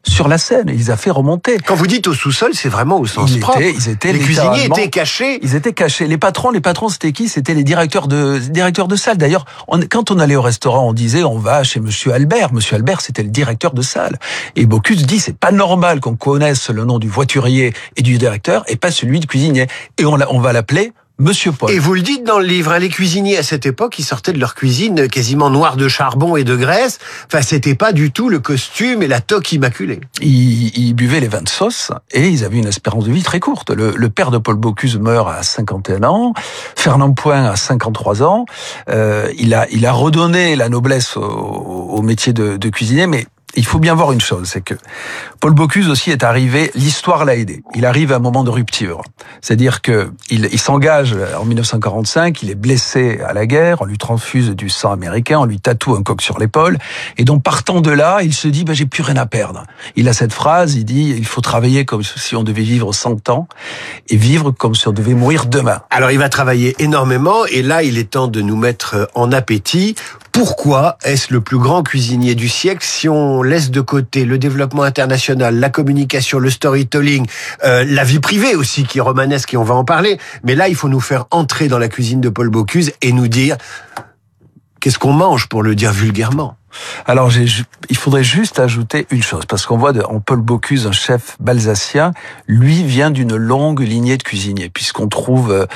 [SPEAKER 1] sur la scène. Il les a fait remonter.
[SPEAKER 6] Quand vous dites au sous-sol, c'est vraiment au sens propre.
[SPEAKER 1] Les
[SPEAKER 6] cuisiniers étaient cachés.
[SPEAKER 1] Ils étaient cachés. Les patrons, c'était qui? C'était les directeurs de salle. D'ailleurs, quand on allait au restaurant, on disait, on va chez Monsieur Albert. Monsieur Albert, c'était le directeur de salle. Et Bocuse dit, c'est pas normal qu'on connaisse le nom du voiturier et du directeur et pas celui du cuisinier. Et on va l'appeler Monsieur Paul.
[SPEAKER 6] Et vous le dites dans le livre, les cuisiniers à cette époque, ils sortaient de leur cuisine quasiment noire de charbon et de graisse. Enfin, c'était pas du tout le costume et la toque immaculée.
[SPEAKER 1] Ils buvaient les vins de sauce et ils avaient une espérance de vie très courte. Le père de Paul Bocuse meurt à 51 ans, Fernand Point à 53 ans. Il a redonné la noblesse au métier de cuisinier, mais il faut bien voir une chose, c'est que Paul Bocuse aussi est arrivé, l'histoire l'a aidé. Il arrive à un moment de rupture. C'est-à-dire que il s'engage en 1945, il est blessé à la guerre, on lui transfuse du sang américain, on lui tatoue un coq sur l'épaule, et donc partant de là, il se dit, j'ai plus rien à perdre. Il a cette phrase, il dit, il faut travailler comme si on devait vivre 100 ans, et vivre comme si on devait mourir demain.
[SPEAKER 6] Alors il va travailler énormément, et là il est temps de nous mettre en appétit. Pourquoi est-ce le plus grand cuisinier du siècle si on laisse de côté le développement international, la communication, le storytelling, la vie privée aussi qui est romanesque et on va en parler. Mais là, il faut nous faire entrer dans la cuisine de Paul Bocuse et nous dire qu'est-ce qu'on mange pour le dire vulgairement.
[SPEAKER 1] Alors, il faudrait juste ajouter une chose, parce qu'on voit en Paul Bocuse un chef balsacien, lui vient d'une longue lignée de cuisiniers, puisqu'on trouve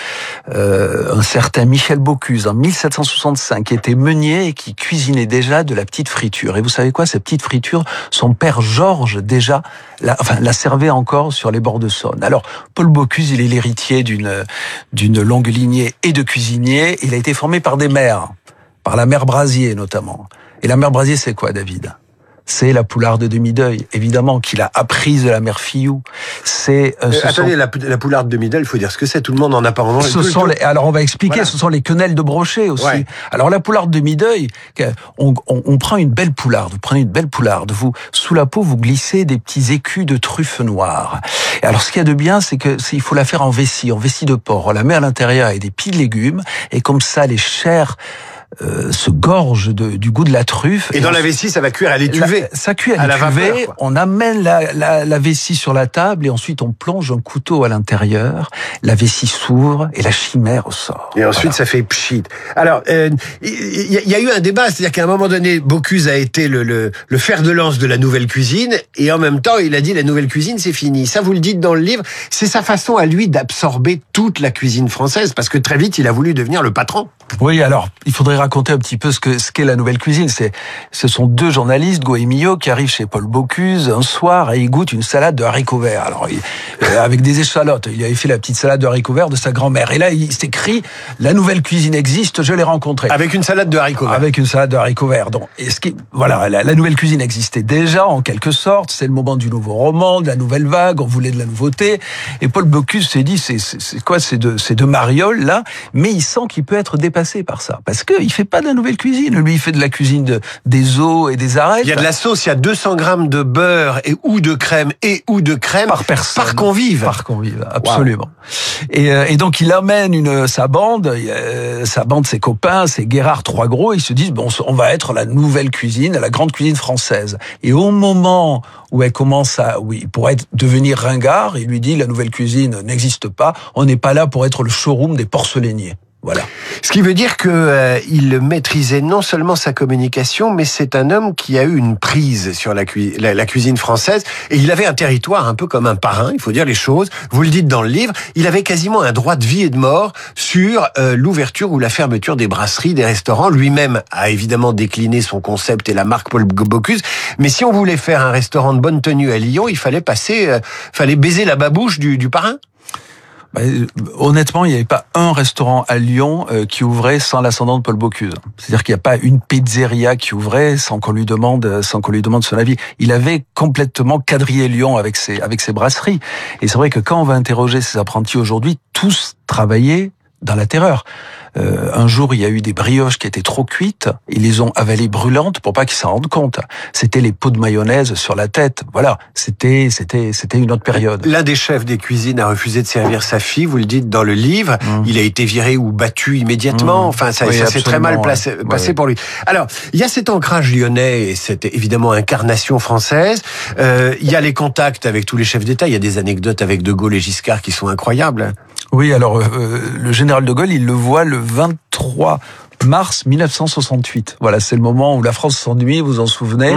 [SPEAKER 1] un certain Michel Bocuse en 1765, qui était meunier et qui cuisinait déjà de la petite friture. Et vous savez quoi, cette petite friture, son père Georges déjà la servait encore sur les bords de Saône. Alors, Paul Bocuse, il est l'héritier d'une longue lignée et de cuisiniers. Il a été formé par des mères, par la mère Brasier notamment. Et la mère Brasier, c'est quoi, David? C'est la poularde de demi-deuil, évidemment, qu'il a apprise de la mère Filloux.
[SPEAKER 6] Attendez, la poularde de demi-deuil, il faut dire ce que c'est, tout le monde en a pas vraiment.
[SPEAKER 1] Alors on va expliquer, voilà. Ce sont les quenelles de brochet aussi. Ouais. Alors la poularde de demi-deuil, on prend une belle poularde, vous prenez une belle poularde, sous la peau, vous glissez des petits écus de truffes noires. Et alors ce qu'il y a de bien, c'est il faut la faire en vessie de porc. On la met à l'intérieur avec des pieds de légumes, et comme ça, les chairs se gorge du goût de la truffe.
[SPEAKER 6] Et dans la vessie, ça va cuire à l'étuvée.
[SPEAKER 1] Ça cuit à l'étuvée. On amène la vessie sur la table et ensuite on plonge un couteau à l'intérieur. La vessie s'ouvre et la chimère ressort.
[SPEAKER 6] Et ensuite, ça fait pchit. Alors, il y a eu un débat, c'est-à-dire qu'à un moment donné, Bocuse a été le fer de lance de la nouvelle cuisine et en même temps, il a dit la nouvelle cuisine, c'est fini. Ça, vous le dites dans le livre, c'est sa façon à lui d'absorber toute la cuisine française parce que très vite, il a voulu devenir le patron.
[SPEAKER 1] Oui, alors, il faudrait raconter un petit peu ce qu'est la nouvelle cuisine. Ce sont deux journalistes, Go et Millot, qui arrivent chez Paul Bocuse un soir et ils goûtent une salade de haricots verts. Alors, avec des échalotes. Il avait fait la petite salade de haricots verts de sa grand-mère. Et là, il s'écrit, la nouvelle cuisine existe, je l'ai rencontrée.
[SPEAKER 6] Avec une salade de haricots verts.
[SPEAKER 1] Avec une salade de haricots verts. Donc, voilà, la nouvelle cuisine existait déjà, en quelque sorte. C'est le moment du nouveau roman, de la nouvelle vague. On voulait de la nouveauté. Et Paul Bocuse s'est dit, c'est quoi ces deux marioles, là? Mais il sent qu'il peut être dépassé par ça. Parce qu'il fait pas de la nouvelle cuisine. Lui, il fait de la cuisine des os et des arêtes.
[SPEAKER 6] Il y a de la sauce, il y a 200 grammes de beurre ou de crème
[SPEAKER 1] par personne.
[SPEAKER 6] Par convive.
[SPEAKER 1] Par convive, absolument. Wow. Et donc, il amène sa bande, ses copains, ses guérillards trois gros, ils se disent, on va être la nouvelle cuisine, la grande cuisine française. Et au moment où elle commence pour devenir ringard, il lui dit, la nouvelle cuisine n'existe pas, on n'est pas là pour être le showroom des porcelainiers. Voilà.
[SPEAKER 6] Ce qui veut dire que il maîtrisait non seulement sa communication, mais c'est un homme qui a eu une prise sur la cuisine française. Et il avait un territoire un peu comme un parrain, il faut dire les choses. Vous le dites dans le livre, il avait quasiment un droit de vie et de mort sur l'ouverture ou la fermeture des brasseries, des restaurants. Lui-même a évidemment décliné son concept et la marque Paul Bocuse. Mais si on voulait faire un restaurant de bonne tenue à Lyon, il fallait baiser la babouche du parrain.
[SPEAKER 1] Honnêtement, il n'y avait pas un restaurant à Lyon qui ouvrait sans l'ascendant de Paul Bocuse. C'est-à-dire qu'il n'y a pas une pizzeria qui ouvrait sans qu'on lui demande son avis. Il avait complètement quadrillé Lyon avec ses brasseries. Et c'est vrai que quand on va interroger ses apprentis aujourd'hui, tous travaillaient dans la terreur. Un jour, il y a eu des brioches qui étaient trop cuites. Ils les ont avalées brûlantes pour pas qu'ils s'en rendent compte. C'était les pots de mayonnaise sur la tête. Voilà, c'était une autre période.
[SPEAKER 6] L'un des chefs des cuisines a refusé de servir sa fille. Vous le dites dans le livre. Il a été viré ou battu immédiatement. Enfin, ça s'est très mal passé pour lui. Alors, il y a cet ancrage lyonnais et cette évidemment incarnation française. Il y a les contacts avec tous les chefs d'État. Il y a des anecdotes avec De Gaulle et Giscard qui sont incroyables.
[SPEAKER 1] Oui, alors le général de Gaulle, il le voit le 23 mars 1968. Voilà, c'est le moment où la France s'ennuie, vous en souvenez.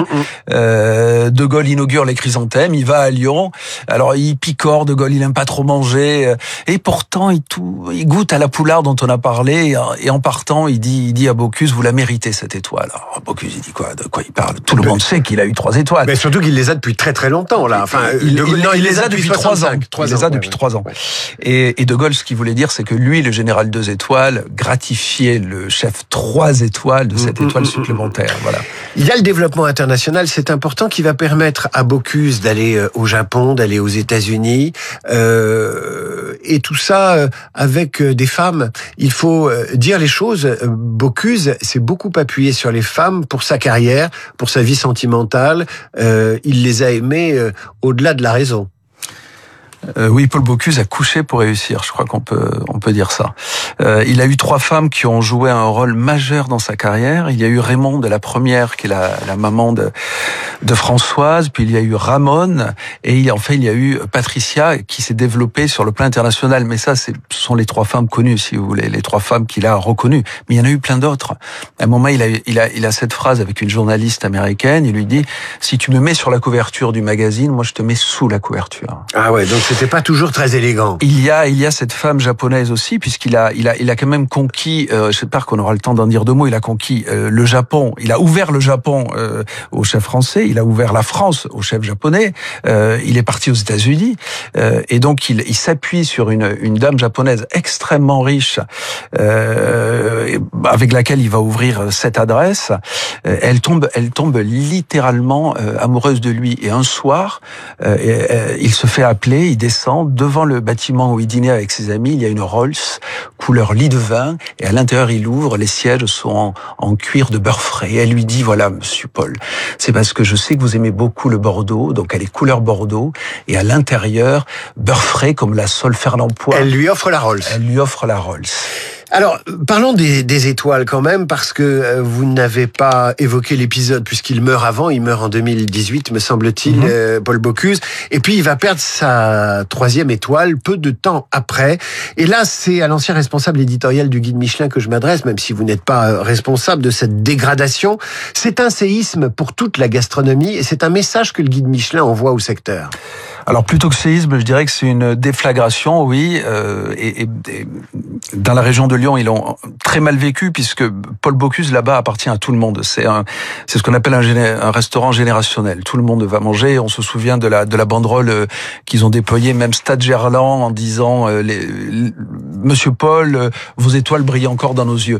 [SPEAKER 1] De Gaulle inaugure les chrysanthèmes, il va à Lyon. Alors il picore, De Gaulle, il aime pas trop manger, et pourtant il goûte à la poularde dont on a parlé, et en partant, il dit à Bocuse, vous la méritez cette étoile. Alors Bocuse, il dit quoi? De quoi il parle? Tout le monde sait qu'il a eu 3 étoiles.
[SPEAKER 6] Mais surtout qu'il les a depuis très très longtemps là. Enfin,
[SPEAKER 1] il les a depuis 3 ans. Il les a depuis 3 ans. Et De Gaulle, ce qu'il voulait dire, c'est que lui, le général 2 étoiles, gratifiait le chef 3 étoiles de cette étoile supplémentaire. Voilà.
[SPEAKER 6] Il y a le développement international, c'est important, qui va permettre à Bocuse d'aller au Japon, d'aller aux États-Unis, et tout ça avec des femmes. Il faut dire les choses. Bocuse s'est beaucoup appuyé sur les femmes pour sa carrière, pour sa vie sentimentale. Il les a aimées au-delà de la raison.
[SPEAKER 1] Oui, Paul Bocuse a couché pour réussir. Je crois qu'on peut dire ça. Il a eu 3 femmes qui ont joué un rôle majeur dans sa carrière. Il y a eu Raymonde, la première, qui est la maman de Françoise. Puis il y a eu Ramone. Et enfin, il y a eu Patricia, qui s'est développée sur le plan international. Mais ça, ce sont les 3 femmes connues, si vous voulez, les 3 femmes qu'il a reconnues. Mais il y en a eu plein d'autres. À un moment, il a cette phrase avec une journaliste américaine. Il lui dit, si tu me mets sur la couverture du magazine, moi, je te mets sous la couverture.
[SPEAKER 6] Ah ouais, donc c'était pas toujours très élégant.
[SPEAKER 1] Il y a cette femme japonaise aussi, puisqu'il a quand même conquis, j'espère qu'on aura le temps d'en dire 2 mots, il a conquis le Japon, il a ouvert le Japon au chef français, il a ouvert la France au chef japonais, il est parti aux États-Unis, et donc il s'appuie sur une dame japonaise extrêmement riche, avec laquelle il va ouvrir cette adresse. Elle tombe littéralement amoureuse de lui, et un soir, il se fait appeler, il descend devant le bâtiment où il dînait avec ses amis, il y a une Rolls couleur lit de vin, et à l'intérieur il ouvre, les sièges sont en cuir de beurre frais, et elle lui dit, voilà monsieur Paul, c'est parce que je sais que vous aimez beaucoup le Bordeaux, donc elle est couleur Bordeaux, et à l'intérieur, beurre frais comme la Sol Fernand Poix.
[SPEAKER 6] Elle lui offre la Rolls.
[SPEAKER 1] Elle lui offre la Rolls.
[SPEAKER 6] Alors, parlons des étoiles quand même, parce que vous n'avez pas évoqué l'épisode, puisqu'il meurt avant, il meurt en 2018, me semble-t-il, Paul Bocuse, et puis il va perdre sa 3e étoile peu de temps après. Et là, c'est à l'ancien responsable éditorial du Guide Michelin que je m'adresse, même si vous n'êtes pas responsable de cette dégradation. C'est un séisme pour toute la gastronomie, et c'est un message que le Guide Michelin envoie au secteur.
[SPEAKER 1] Alors plutôt que séisme, je dirais que c'est une déflagration, oui. Et dans la région de Lyon, ils l'ont très mal vécu, puisque Paul Bocuse là-bas appartient à tout le monde. C'est ce qu'on appelle un restaurant générationnel. Tout le monde va manger. On se souvient de la banderole qu'ils ont déployée, même Stade Gerland, en disant Monsieur Paul, vos étoiles brillent encore dans nos yeux.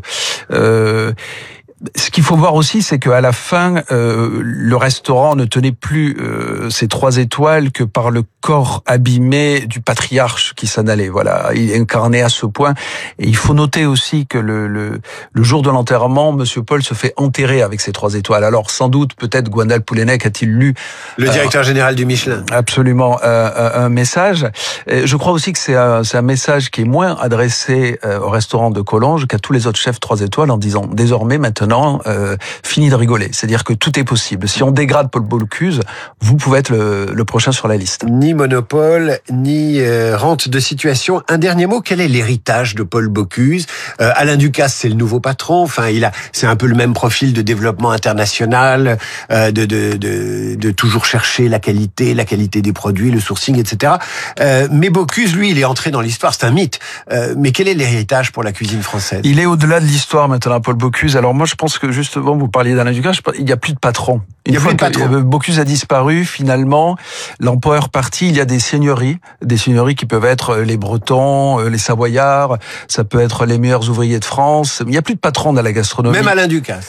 [SPEAKER 1] Ce qu'il faut voir aussi, c'est qu'à la fin, le restaurant ne tenait plus ses 3 étoiles que par le corps abîmé du patriarche qui s'en allait. Voilà, il incarnait à ce point. Et il faut noter aussi que le jour de l'enterrement, Monsieur Paul se fait enterrer avec ses 3 étoiles. Alors sans doute, peut-être Gwendal Poulenec a-t-il lu
[SPEAKER 6] le directeur général du Michelin.
[SPEAKER 1] Absolument, un message. Je crois aussi que c'est un message qui est moins adressé au restaurant de Collonges qu'à tous les autres chefs 3 étoiles, en disant désormais maintenant, fini de rigoler. C'est-à-dire que tout est possible. Si on dégrade Paul Bocuse, vous pouvez être le prochain sur la liste.
[SPEAKER 6] Ni monopole, ni rente de situation. Un dernier mot, quel est l'héritage de Paul Bocuse? Alain Ducasse, c'est le nouveau patron. Enfin, c'est un peu le même profil de développement international, de toujours chercher la qualité des produits, le sourcing, etc. Mais Bocuse, lui, il est entré dans l'histoire. C'est un mythe. Mais quel est l'héritage pour la cuisine française?
[SPEAKER 1] Il est au-delà de l'histoire maintenant, Paul Bocuse. Alors moi, je pense que justement, vous parliez d'Alain Ducasse, il n'y a plus de patron. Une fois que Bocuse a disparu, finalement, l'empereur parti, il y a des seigneuries qui peuvent être les Bretons, les Savoyards, ça peut être les meilleurs ouvriers de France. Il n'y a plus de patron dans la gastronomie.
[SPEAKER 6] Même Alain Ducasse.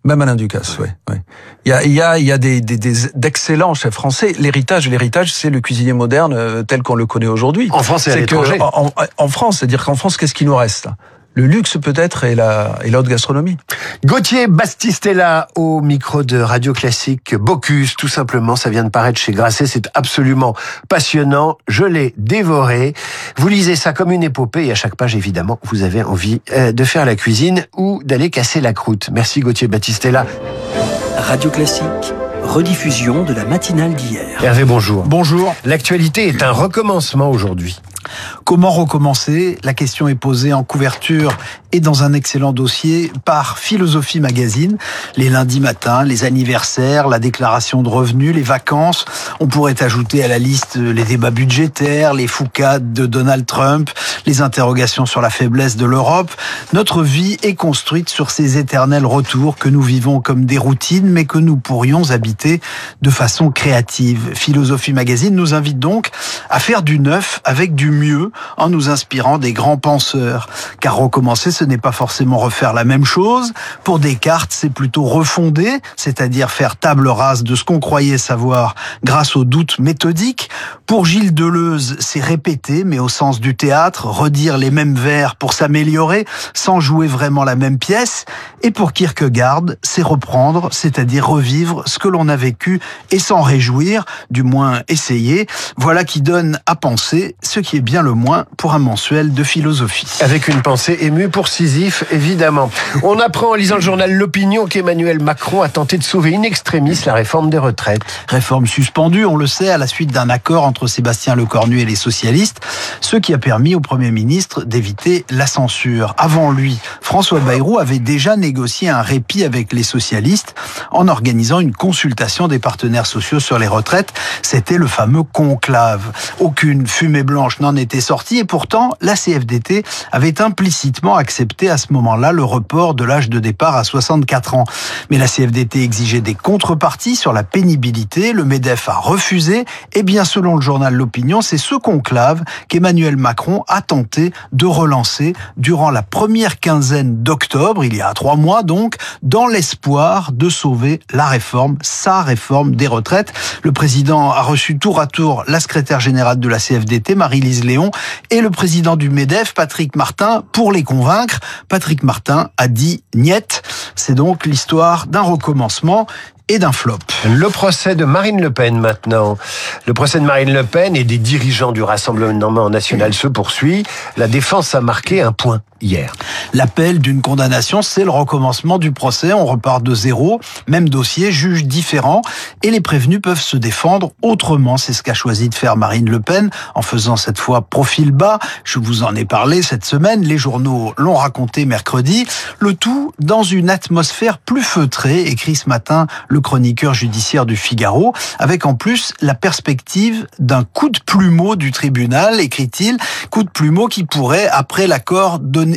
[SPEAKER 1] Même Alain Ducasse, oui. Il y a d'excellents chefs français. L'héritage, c'est le cuisinier moderne tel qu'on le connaît aujourd'hui.
[SPEAKER 6] En France et à l'étranger.
[SPEAKER 1] En France, c'est-à-dire qu'en France, qu'est-ce qui nous reste? Le luxe peut-être et la haute gastronomie.
[SPEAKER 6] Gauthier Battistella au micro de Radio Classique. Bocuse, tout simplement, ça vient de paraître chez Grasset, c'est absolument passionnant. Je l'ai dévoré. Vous lisez ça comme une épopée et à chaque page, évidemment, vous avez envie de faire la cuisine ou d'aller casser la croûte. Merci Gauthier Battistella.
[SPEAKER 5] Radio Classique, rediffusion de la matinale d'hier.
[SPEAKER 6] Hervé, bonjour.
[SPEAKER 7] Bonjour.
[SPEAKER 6] L'actualité est un recommencement aujourd'hui.
[SPEAKER 7] Comment recommencer? La question est posée en couverture et dans un excellent dossier par Philosophie Magazine. Les lundis matins, les anniversaires, la déclaration de revenus, les vacances. On pourrait ajouter à la liste les débats budgétaires, les foucades de Donald Trump, les interrogations sur la faiblesse de l'Europe. Notre vie est construite sur ces éternels retours que nous vivons comme des routines, mais que nous pourrions habiter de façon créative. Philosophie Magazine nous invite donc à faire du neuf avec du mieux en nous inspirant des grands penseurs. Car recommencer, ce n'est pas forcément refaire la même chose. Pour Descartes, c'est plutôt refonder, c'est-à-dire faire table rase de ce qu'on croyait savoir grâce au doute méthodique. Pour Gilles Deleuze, c'est répéter, mais au sens du théâtre, redire les mêmes vers pour s'améliorer, sans jouer vraiment la même pièce. Et pour Kierkegaard, c'est reprendre, c'est-à-dire revivre ce que l'on a vécu et s'en réjouir, du moins essayer. Voilà qui donne à penser, ce qui est bien le moins pour un mensuel de philosophie.
[SPEAKER 6] Avec une pensée émue pour Sisyphe, évidemment. On apprend en lisant le journal L'Opinion qu'Emmanuel Macron a tenté de sauver in extremis la réforme des retraites.
[SPEAKER 7] Réforme suspendue, on le sait, à la suite d'un accord entre Sébastien Lecornu et les socialistes, ce qui a permis au Premier ministre d'éviter la censure. Avant lui, François Bayrou avait déjà négocié un répit avec les socialistes en organisant une consultation des partenaires sociaux sur les retraites. C'était le fameux conclave. Aucune fumée blanche n'en était sortie et pourtant, la CFDT avait implicitement accepté à ce moment-là le report de l'âge de départ à 64 ans. Mais la CFDT exigeait des contreparties sur la pénibilité, le MEDEF a refusé et bien selon le journal L'Opinion, c'est ce conclave qu'Emmanuel Macron a tenté de relancer durant la première quinzaine d'octobre, il y a 3 mois donc, dans l'espoir de sauver la réforme, sa réforme des retraites. Le président a reçu tour à tour la secrétaire générale de la CFDT, Marie-Lise Léon, et le président du MEDEF, Patrick Martin, pour les convaincre. Patrick Martin a dit « niet ». C'est donc l'histoire d'un recommencement et d'un flop.
[SPEAKER 6] Le procès de Marine Le Pen maintenant. Le procès de Marine Le Pen et des dirigeants du Rassemblement national se poursuit. La défense a marqué un point hier.
[SPEAKER 7] L'appel d'une condamnation, c'est le recommencement du procès. On repart de zéro, même dossier, juge différent, et les prévenus peuvent se défendre autrement. C'est ce qu'a choisi de faire Marine Le Pen, en faisant cette fois profil bas. Je vous en ai parlé cette semaine, les journaux l'ont raconté mercredi. Le tout dans une atmosphère plus feutrée, écrit ce matin le chroniqueur judiciaire du Figaro, avec en plus la perspective d'un coup de plumeau du tribunal, écrit-il, coup de plumeau qui pourrait, après l'accord donné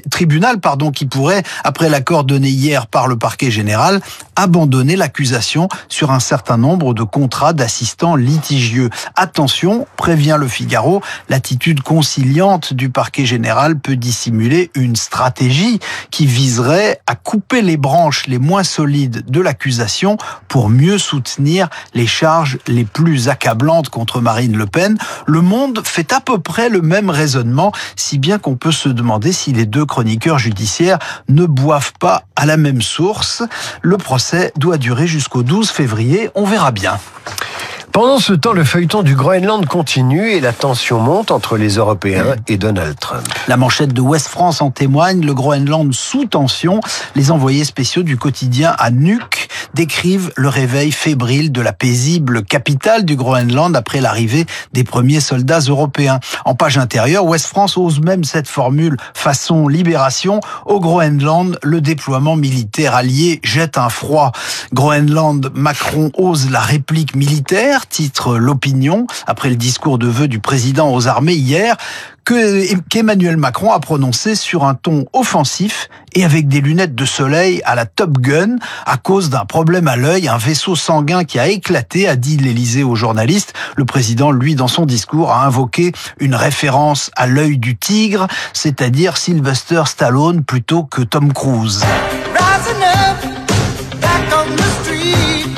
[SPEAKER 7] hier par le parquet général, abandonner l'accusation sur un certain nombre de contrats d'assistants litigieux. Attention, prévient le Figaro, l'attitude conciliante du parquet général peut dissimuler une stratégie qui viserait à couper les branches les moins solides de l'accusation pour mieux soutenir les charges les plus accablantes contre Marine Le Pen. Le Monde fait à peu près le même raisonnement, si bien qu'on peut se demander si les deux chroniqueurs judiciaires ne boivent pas à la même source. Le procès doit durer jusqu'au 12 février, on verra bien.
[SPEAKER 6] Pendant ce temps, le feuilleton du Groenland continue et la tension monte entre les Européens et Donald Trump.
[SPEAKER 7] La manchette de Ouest France en témoigne, le Groenland sous tension. Les envoyés spéciaux du quotidien à Nuuk décrivent le réveil fébrile de la paisible capitale du Groenland après l'arrivée des premiers soldats européens. En page intérieure, Ouest France ose même cette formule façon libération. Au Groenland, le déploiement militaire allié jette un froid. Groenland, Macron ose la réplique militaire, titre L'Opinion, après le discours de vœux du président aux armées hier, qu'Emmanuel Macron a prononcé sur un ton offensif et avec des lunettes de soleil à la Top Gun à cause d'un problème à l'œil, un vaisseau sanguin qui a éclaté, a dit l'Élysée aux journalistes. Le président, lui, dans son discours, a invoqué une référence à l'œil du tigre, c'est-à-dire Sylvester Stallone plutôt que Tom Cruise.
[SPEAKER 2] on the street.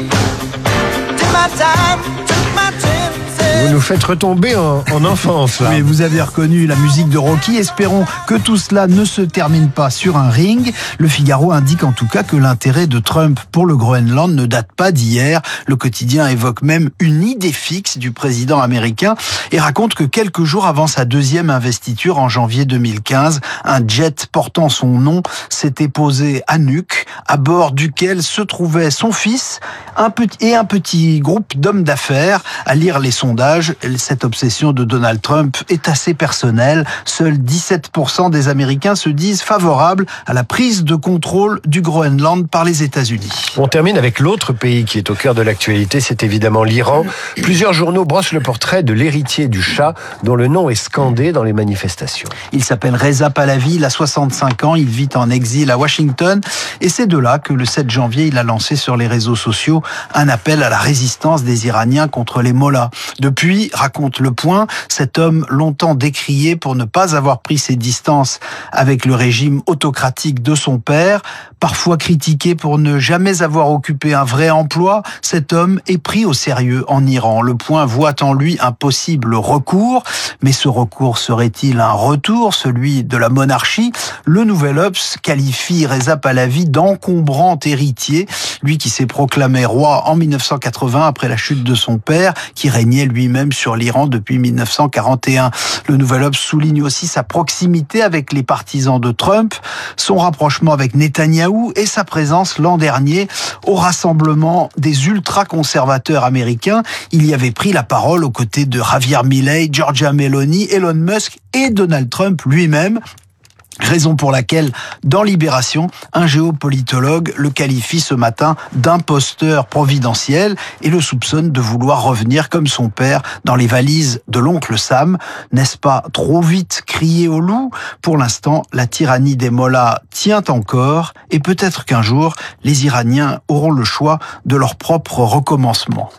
[SPEAKER 2] Did my time, took my chances.
[SPEAKER 6] Vous nous faites retomber en enfance, là.
[SPEAKER 7] Oui, vous avez reconnu la musique de Rocky. Espérons que tout cela ne se termine pas sur un ring. Le Figaro indique en tout cas que l'intérêt de Trump pour le Groenland ne date pas d'hier. Le quotidien évoque même une idée fixe du président américain et raconte que quelques jours avant sa deuxième investiture en janvier 2015, un jet portant son nom s'était posé à Nuuk, à bord duquel se trouvait son fils un petit groupe d'hommes d'affaires. À lire les sondages, cette obsession de Donald Trump est assez personnelle. Seuls 17% des Américains se disent favorables à la prise de contrôle du Groenland par les États-Unis.
[SPEAKER 6] On termine avec l'autre pays qui est au cœur de l'actualité, c'est évidemment l'Iran. Plusieurs journaux brossent le portrait de l'héritier du Shah, dont le nom est scandé dans les manifestations.
[SPEAKER 7] Il s'appelle Reza Pahlavi, il a 65 ans, il vit en exil à Washington, et c'est de là que le 7 janvier, il a lancé sur les réseaux sociaux un appel à la résistance des Iraniens contre les mollahs. Depuis, raconte Le Point, cet homme longtemps décrié pour ne pas avoir pris ses distances avec le régime autocratique de son père, parfois critiqué pour ne jamais avoir occupé un vrai emploi, cet homme est pris au sérieux en Iran. Le Point voit en lui un possible recours, mais ce recours serait-il un retour, celui de la monarchie? Le Nouvel Obs qualifie Reza Pahlavi d'encombrant héritier, lui qui s'est proclamé roi en 1980 après la chute de son père, qui régnait lui-même sur l'Iran depuis 1941. Le Nouvel Obs souligne aussi sa proximité avec les partisans de Trump, son rapprochement avec Netanyahou et sa présence l'an dernier au rassemblement des ultra-conservateurs américains. Il y avait pris la parole aux côtés de Javier Milei, Giorgia Meloni, Elon Musk et Donald Trump lui-même. Raison pour laquelle, dans Libération, un géopolitologue le qualifie ce matin d'imposteur providentiel et le soupçonne de vouloir revenir comme son père dans les valises de l'oncle Sam. N'est-ce pas trop vite crier au loup? Pour l'instant, la tyrannie des mollahs tient encore et peut-être qu'un jour, les Iraniens auront le choix de leur propre recommencement.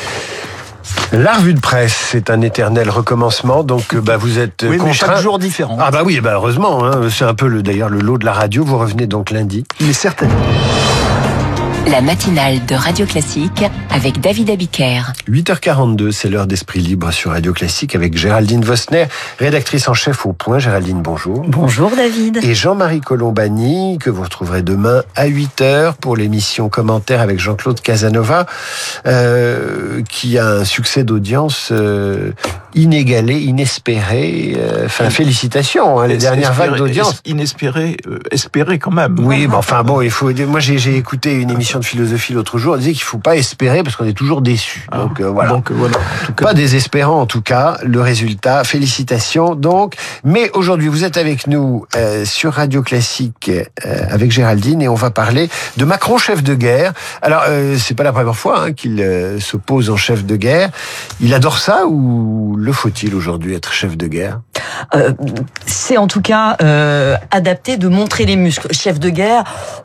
[SPEAKER 6] La revue de presse, c'est un éternel recommencement, donc vous êtes
[SPEAKER 7] oui,
[SPEAKER 6] contraint.
[SPEAKER 7] Mais chaque jour différent.
[SPEAKER 6] Ah bah oui, heureusement, hein, c'est un peu d'ailleurs le lot de la radio. Vous revenez donc lundi.
[SPEAKER 7] Mais certainement.
[SPEAKER 3] La matinale de Radio Classique avec David Abiker.
[SPEAKER 6] 8h42, c'est l'heure d'Esprit Libre sur Radio Classique avec Géraldine Vosner, rédactrice en chef au Point. Géraldine, bonjour.
[SPEAKER 8] Bonjour David.
[SPEAKER 6] Et Jean-Marie Colombani, que vous retrouverez demain à 8h pour l'émission Commentaire avec Jean-Claude Casanova, qui a un succès d'audience inégalé, inespéré. Félicitations, les dernières vagues d'audience.
[SPEAKER 1] Inespéré, espéré quand même.
[SPEAKER 6] Oui, il faut. Moi, j'ai écouté une émission de philosophie l'autre jour, on disait qu'il faut pas espérer parce qu'on est toujours déçu. Donc voilà. En tout cas. Pas désespérant en tout cas, le résultat. Félicitations donc. Mais aujourd'hui, vous êtes avec nous sur Radio Classique avec Géraldine et on va parler de Macron chef de guerre. Alors c'est pas la première fois qu'il s'oppose en chef de guerre. Il adore ça ou le faut-il aujourd'hui être chef de guerre?
[SPEAKER 8] C'est en tout cas adapté de montrer les muscles. Chef de guerre,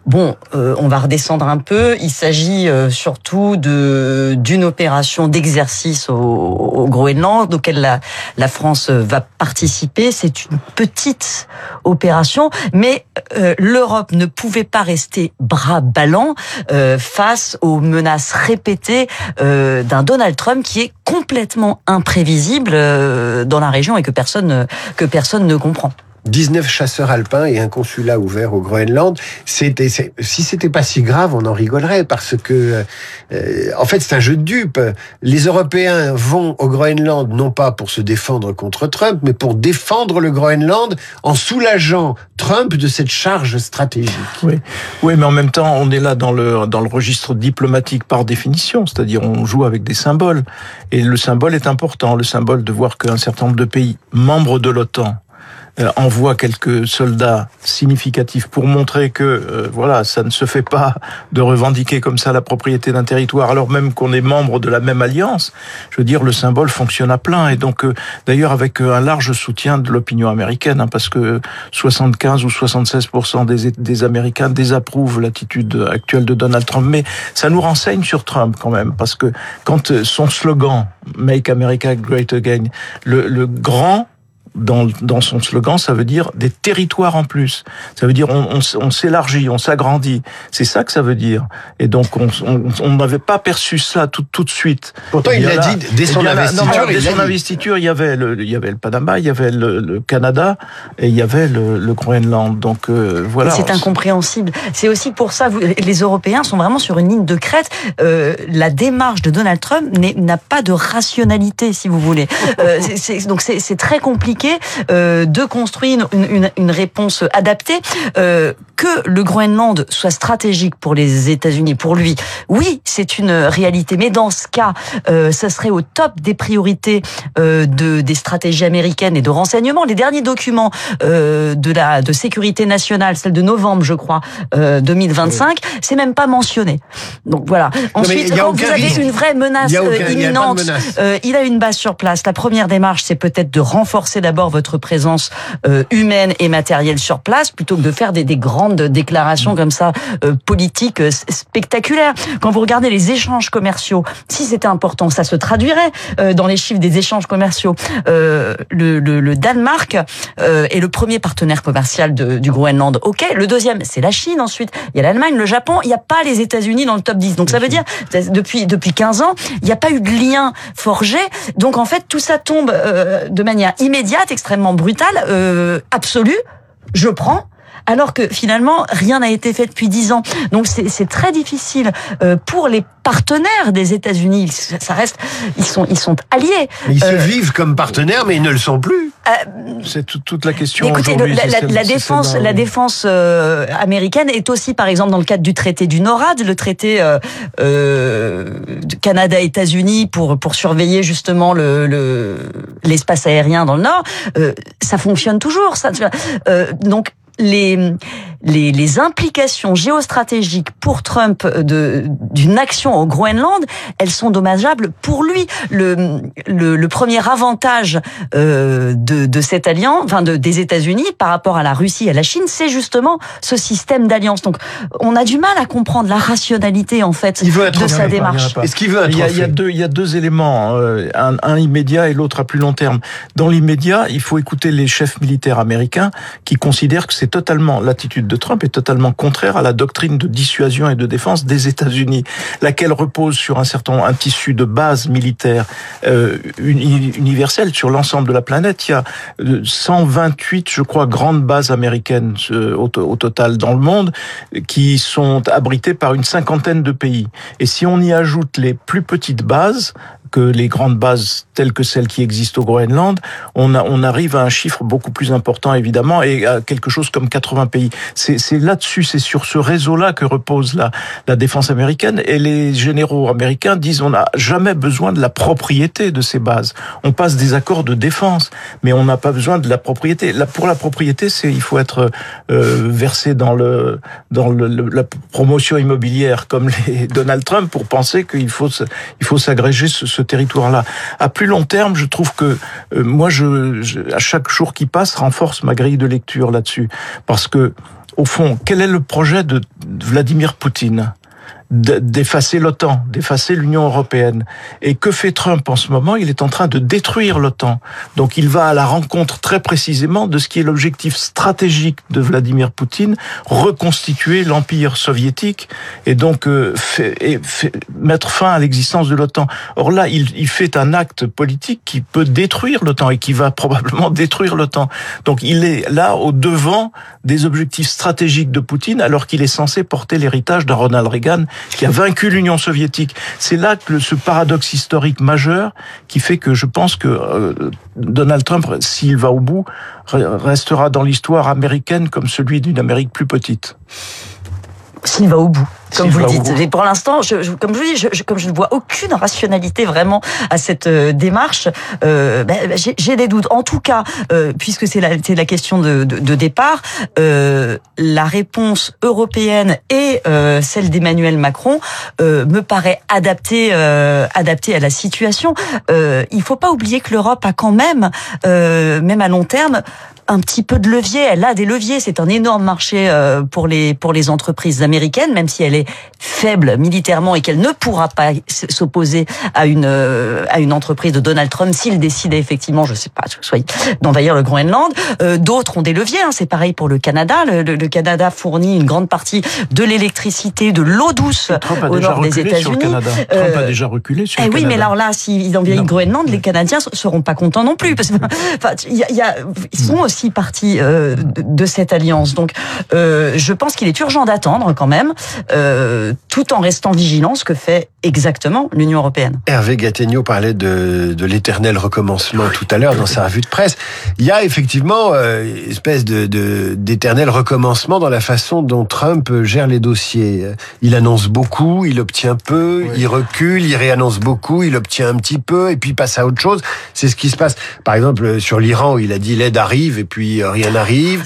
[SPEAKER 8] on va redescendre un peu. Il s'agit surtout d'une opération d'exercice au Groenland auquel la France va participer. C'est une petite opération, mais l'Europe ne pouvait pas rester bras ballants face aux menaces répétées d'un Donald Trump qui est complètement imprévisible dans la région et que personne ne comprend.
[SPEAKER 6] 19 chasseurs alpins et un consulat ouvert au Groenland. Si c'était pas si grave, on en rigolerait parce que, en fait, c'est un jeu de dupes. Les Européens vont au Groenland non pas pour se défendre contre Trump, mais pour défendre le Groenland en soulageant Trump de cette charge stratégique.
[SPEAKER 1] Oui, mais en même temps, on est là dans le registre diplomatique par définition, c'est-à-dire on joue avec des symboles et le symbole est important. Le symbole de voir qu'un certain nombre de pays membres de l'OTAN envoie quelques soldats significatifs pour montrer que ça ne se fait pas de revendiquer comme ça la propriété d'un territoire alors même qu'on est membre de la même alliance. Je veux dire, le symbole fonctionne à plein et donc d'ailleurs avec un large soutien de l'opinion américaine parce que 75 ou 76% des Américains désapprouvent l'attitude actuelle de Donald Trump. Mais ça nous renseigne sur Trump quand même parce que quand son slogan Make America Great Again, le grand
[SPEAKER 4] dans son slogan, ça veut dire des territoires en plus. Ça veut dire on s'élargit, on s'agrandit. C'est ça que ça veut dire. Et donc on n'avait pas perçu ça tout de suite.
[SPEAKER 6] Pourtant, il l'a dit dès son investiture.
[SPEAKER 4] Dès son investiture, il y avait le Panama, il y avait le Canada et il y avait le Groenland. Donc voilà.
[SPEAKER 8] C'est incompréhensible. C'est aussi pour ça les Européens sont vraiment sur une ligne de crête. La démarche de Donald Trump n'a pas de rationalité, si vous voulez. Donc c'est très compliqué de construire une réponse adaptée. Que le Groenland soit stratégique pour les États-Unis, pour lui, oui, c'est une réalité. Mais dans ce cas, ça serait au top des priorités des stratégies américaines et de renseignement. Les derniers documents de sécurité nationale, celle de novembre, je crois, 2025, c'est même pas mentionné. Donc voilà. Ensuite, quand vous avez une vraie menace imminente, il a une base sur place. La première démarche, c'est peut-être de renforcer d'abord votre présence humaine et matérielle sur place, plutôt que de faire des grandes déclarations comme ça, politiques, spectaculaires. Quand vous regardez les échanges commerciaux, si c'était important, ça se traduirait dans les chiffres des échanges commerciaux. Le Danemark est le premier partenaire commercial du Groenland. Ok, le deuxième, c'est la Chine. Ensuite, il y a l'Allemagne, le Japon. Il n'y a pas les États-Unis dans le top 10. Donc ça veut dire, depuis 15 ans, il n'y a pas eu de lien forgé. Donc en fait, tout ça tombe de manière immédiate, extrêmement brutale, absolue. Je prends. Alors que finalement rien n'a été fait depuis 10 ans. Donc c'est très difficile pour les partenaires des États-Unis. Ça reste, ils sont alliés.
[SPEAKER 6] Mais ils se vivent comme partenaires, mais ils ne le sont plus.
[SPEAKER 4] C'est toute la question.
[SPEAKER 8] Écoutez, la défense américaine est aussi, par exemple, dans le cadre du traité du NORAD, le traité Canada-États-Unis pour surveiller justement l'espace aérien dans le Nord. Ça fonctionne toujours. Ça. Donc les implications géostratégiques pour Trump d'une action au Groenland, elles sont dommageables pour lui. Le premier avantage de cette alliance, des États-Unis par rapport à la Russie et à la Chine, c'est justement ce système d'alliance. Donc, on a du mal à comprendre la rationalité en fait de sa démarche.
[SPEAKER 4] Est-ce qu'il veut être il y a deux éléments, un immédiat et l'autre à plus long terme. Dans l'immédiat, il faut écouter les chefs militaires américains qui considèrent que l'attitude de Trump est totalement contraire à la doctrine de dissuasion et de défense des États-Unis, laquelle repose sur un tissu de bases militaires universelles sur l'ensemble de la planète. Il y a 128, je crois, grandes bases américaines au total dans le monde qui sont abritées par une cinquantaine de pays. Et si on y ajoute les plus petites bases, que les grandes bases telles que celles qui existent au Groenland, on arrive à un chiffre beaucoup plus important évidemment et à quelque chose comme 80 pays. C'est là-dessus, c'est sur ce réseau-là que repose la défense américaine et les généraux américains disent on n'a jamais besoin de la propriété de ces bases. On passe des accords de défense, mais on n'a pas besoin de la propriété. Pour la propriété, il faut être versé dans la promotion immobilière comme les Donald Trump pour penser qu'il faut s'agréger ce territoire-là. À plus long terme, je trouve que moi, à chaque jour qui passe, renforce ma grille de lecture là-dessus. Parce que, au fond, quel est le projet de Vladimir Poutine ? D'effacer l'OTAN, d'effacer l'Union européenne. Et que fait Trump en ce moment ? Il est en train de détruire l'OTAN. Donc il va à la rencontre très précisément de ce qui est l'objectif stratégique de Vladimir Poutine, reconstituer l'empire soviétique et donc mettre fin à l'existence de l'OTAN. Or là, il fait un acte politique qui peut détruire l'OTAN et qui va probablement détruire l'OTAN. Donc il est là au devant des objectifs stratégiques de Poutine alors qu'il est censé porter l'héritage de Ronald Reagan qui a vaincu l'Union soviétique. C'est là que ce paradoxe historique majeur qui fait que je pense que Donald Trump, s'il va au bout, restera dans l'histoire américaine comme celui d'une Amérique plus petite.
[SPEAKER 8] S'il va au bout, comme vous le dites. Et pour l'instant, comme je vous dis, comme je ne vois aucune rationalité vraiment à cette démarche, j'ai des doutes. En tout cas, puisque c'est la question de départ, la réponse européenne et celle d'Emmanuel Macron me paraît adaptée à la situation. Il faut pas oublier que l'Europe a quand même à long terme, un petit peu de levier. Elle a des leviers. C'est un énorme marché pour les entreprises américaines, même si elle est faible militairement et qu'elle ne pourra pas s'opposer à une entreprise de Donald Trump s'il décidait effectivement, je sais pas, d'envahir le Groenland. D'autres ont des leviers, hein, c'est pareil pour le Canada. Le Canada fournit une grande partie de l'électricité, de l'eau douce au nord des États-Unis.
[SPEAKER 4] Trump a déjà reculé sur le Canada.
[SPEAKER 8] Oui, mais alors là, s'ils envahissent le Groenland, les Canadiens seront pas contents non plus, parce que ils sont aussi partie de cette alliance. Donc, je pense qu'il est urgent d'attendre quand même, tout en restant vigilant, ce que fait exactement l'Union européenne.
[SPEAKER 6] Hervé Gattegno parlait de l'éternel recommencement tout à l'heure dans sa revue de presse. Il y a effectivement une espèce d'éternel recommencement dans la façon dont Trump gère les dossiers. Il annonce beaucoup, il obtient peu, il recule, il réannonce beaucoup, il obtient un petit peu, et puis il passe à autre chose. C'est ce qui se passe. Par exemple, sur l'Iran, où il a dit l'aide arrive, et puis rien n'arrive.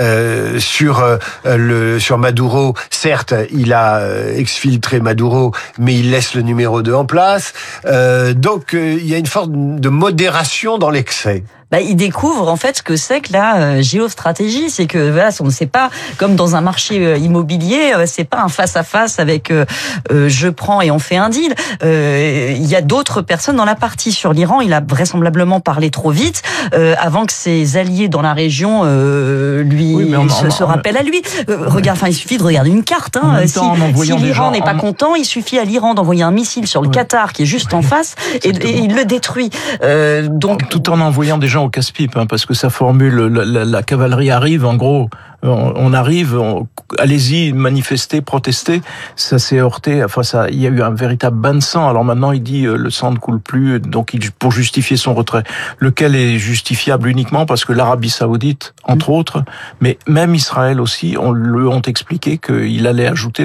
[SPEAKER 6] Sur Maduro, certes, il a exfiltré Maduro, mais il laisse le numéro 2 en place. Donc, il y a une forme de modération dans l'excès.
[SPEAKER 8] Il découvre en fait ce que c'est que la géostratégie, c'est que voilà, on ne sait pas, comme dans un marché immobilier, c'est pas un face à face avec je prends et on fait un deal. Il y a d'autres personnes dans la partie. Sur l'Iran, il a vraisemblablement parlé trop vite avant que ses alliés dans la région se rappellent à lui. Regarde, il suffit de regarder une carte. Hein. Si l'Iran n'est pas content, il suffit à l'Iran d'envoyer un missile sur le Qatar qui est juste en face et il le détruit. Donc
[SPEAKER 4] tout en envoyant des gens au casse-pipe, hein, parce que sa formule, la cavalerie arrive, en gros, on arrive, allez-y, manifester, protester, ça s'est heurté, il y a eu un véritable bain de sang. Alors maintenant, il dit le sang ne coule plus, donc pour justifier son retrait, lequel est justifiable uniquement parce que l'Arabie Saoudite, entre autres, mais même Israël aussi, lui ont expliqué qu'il allait ajouter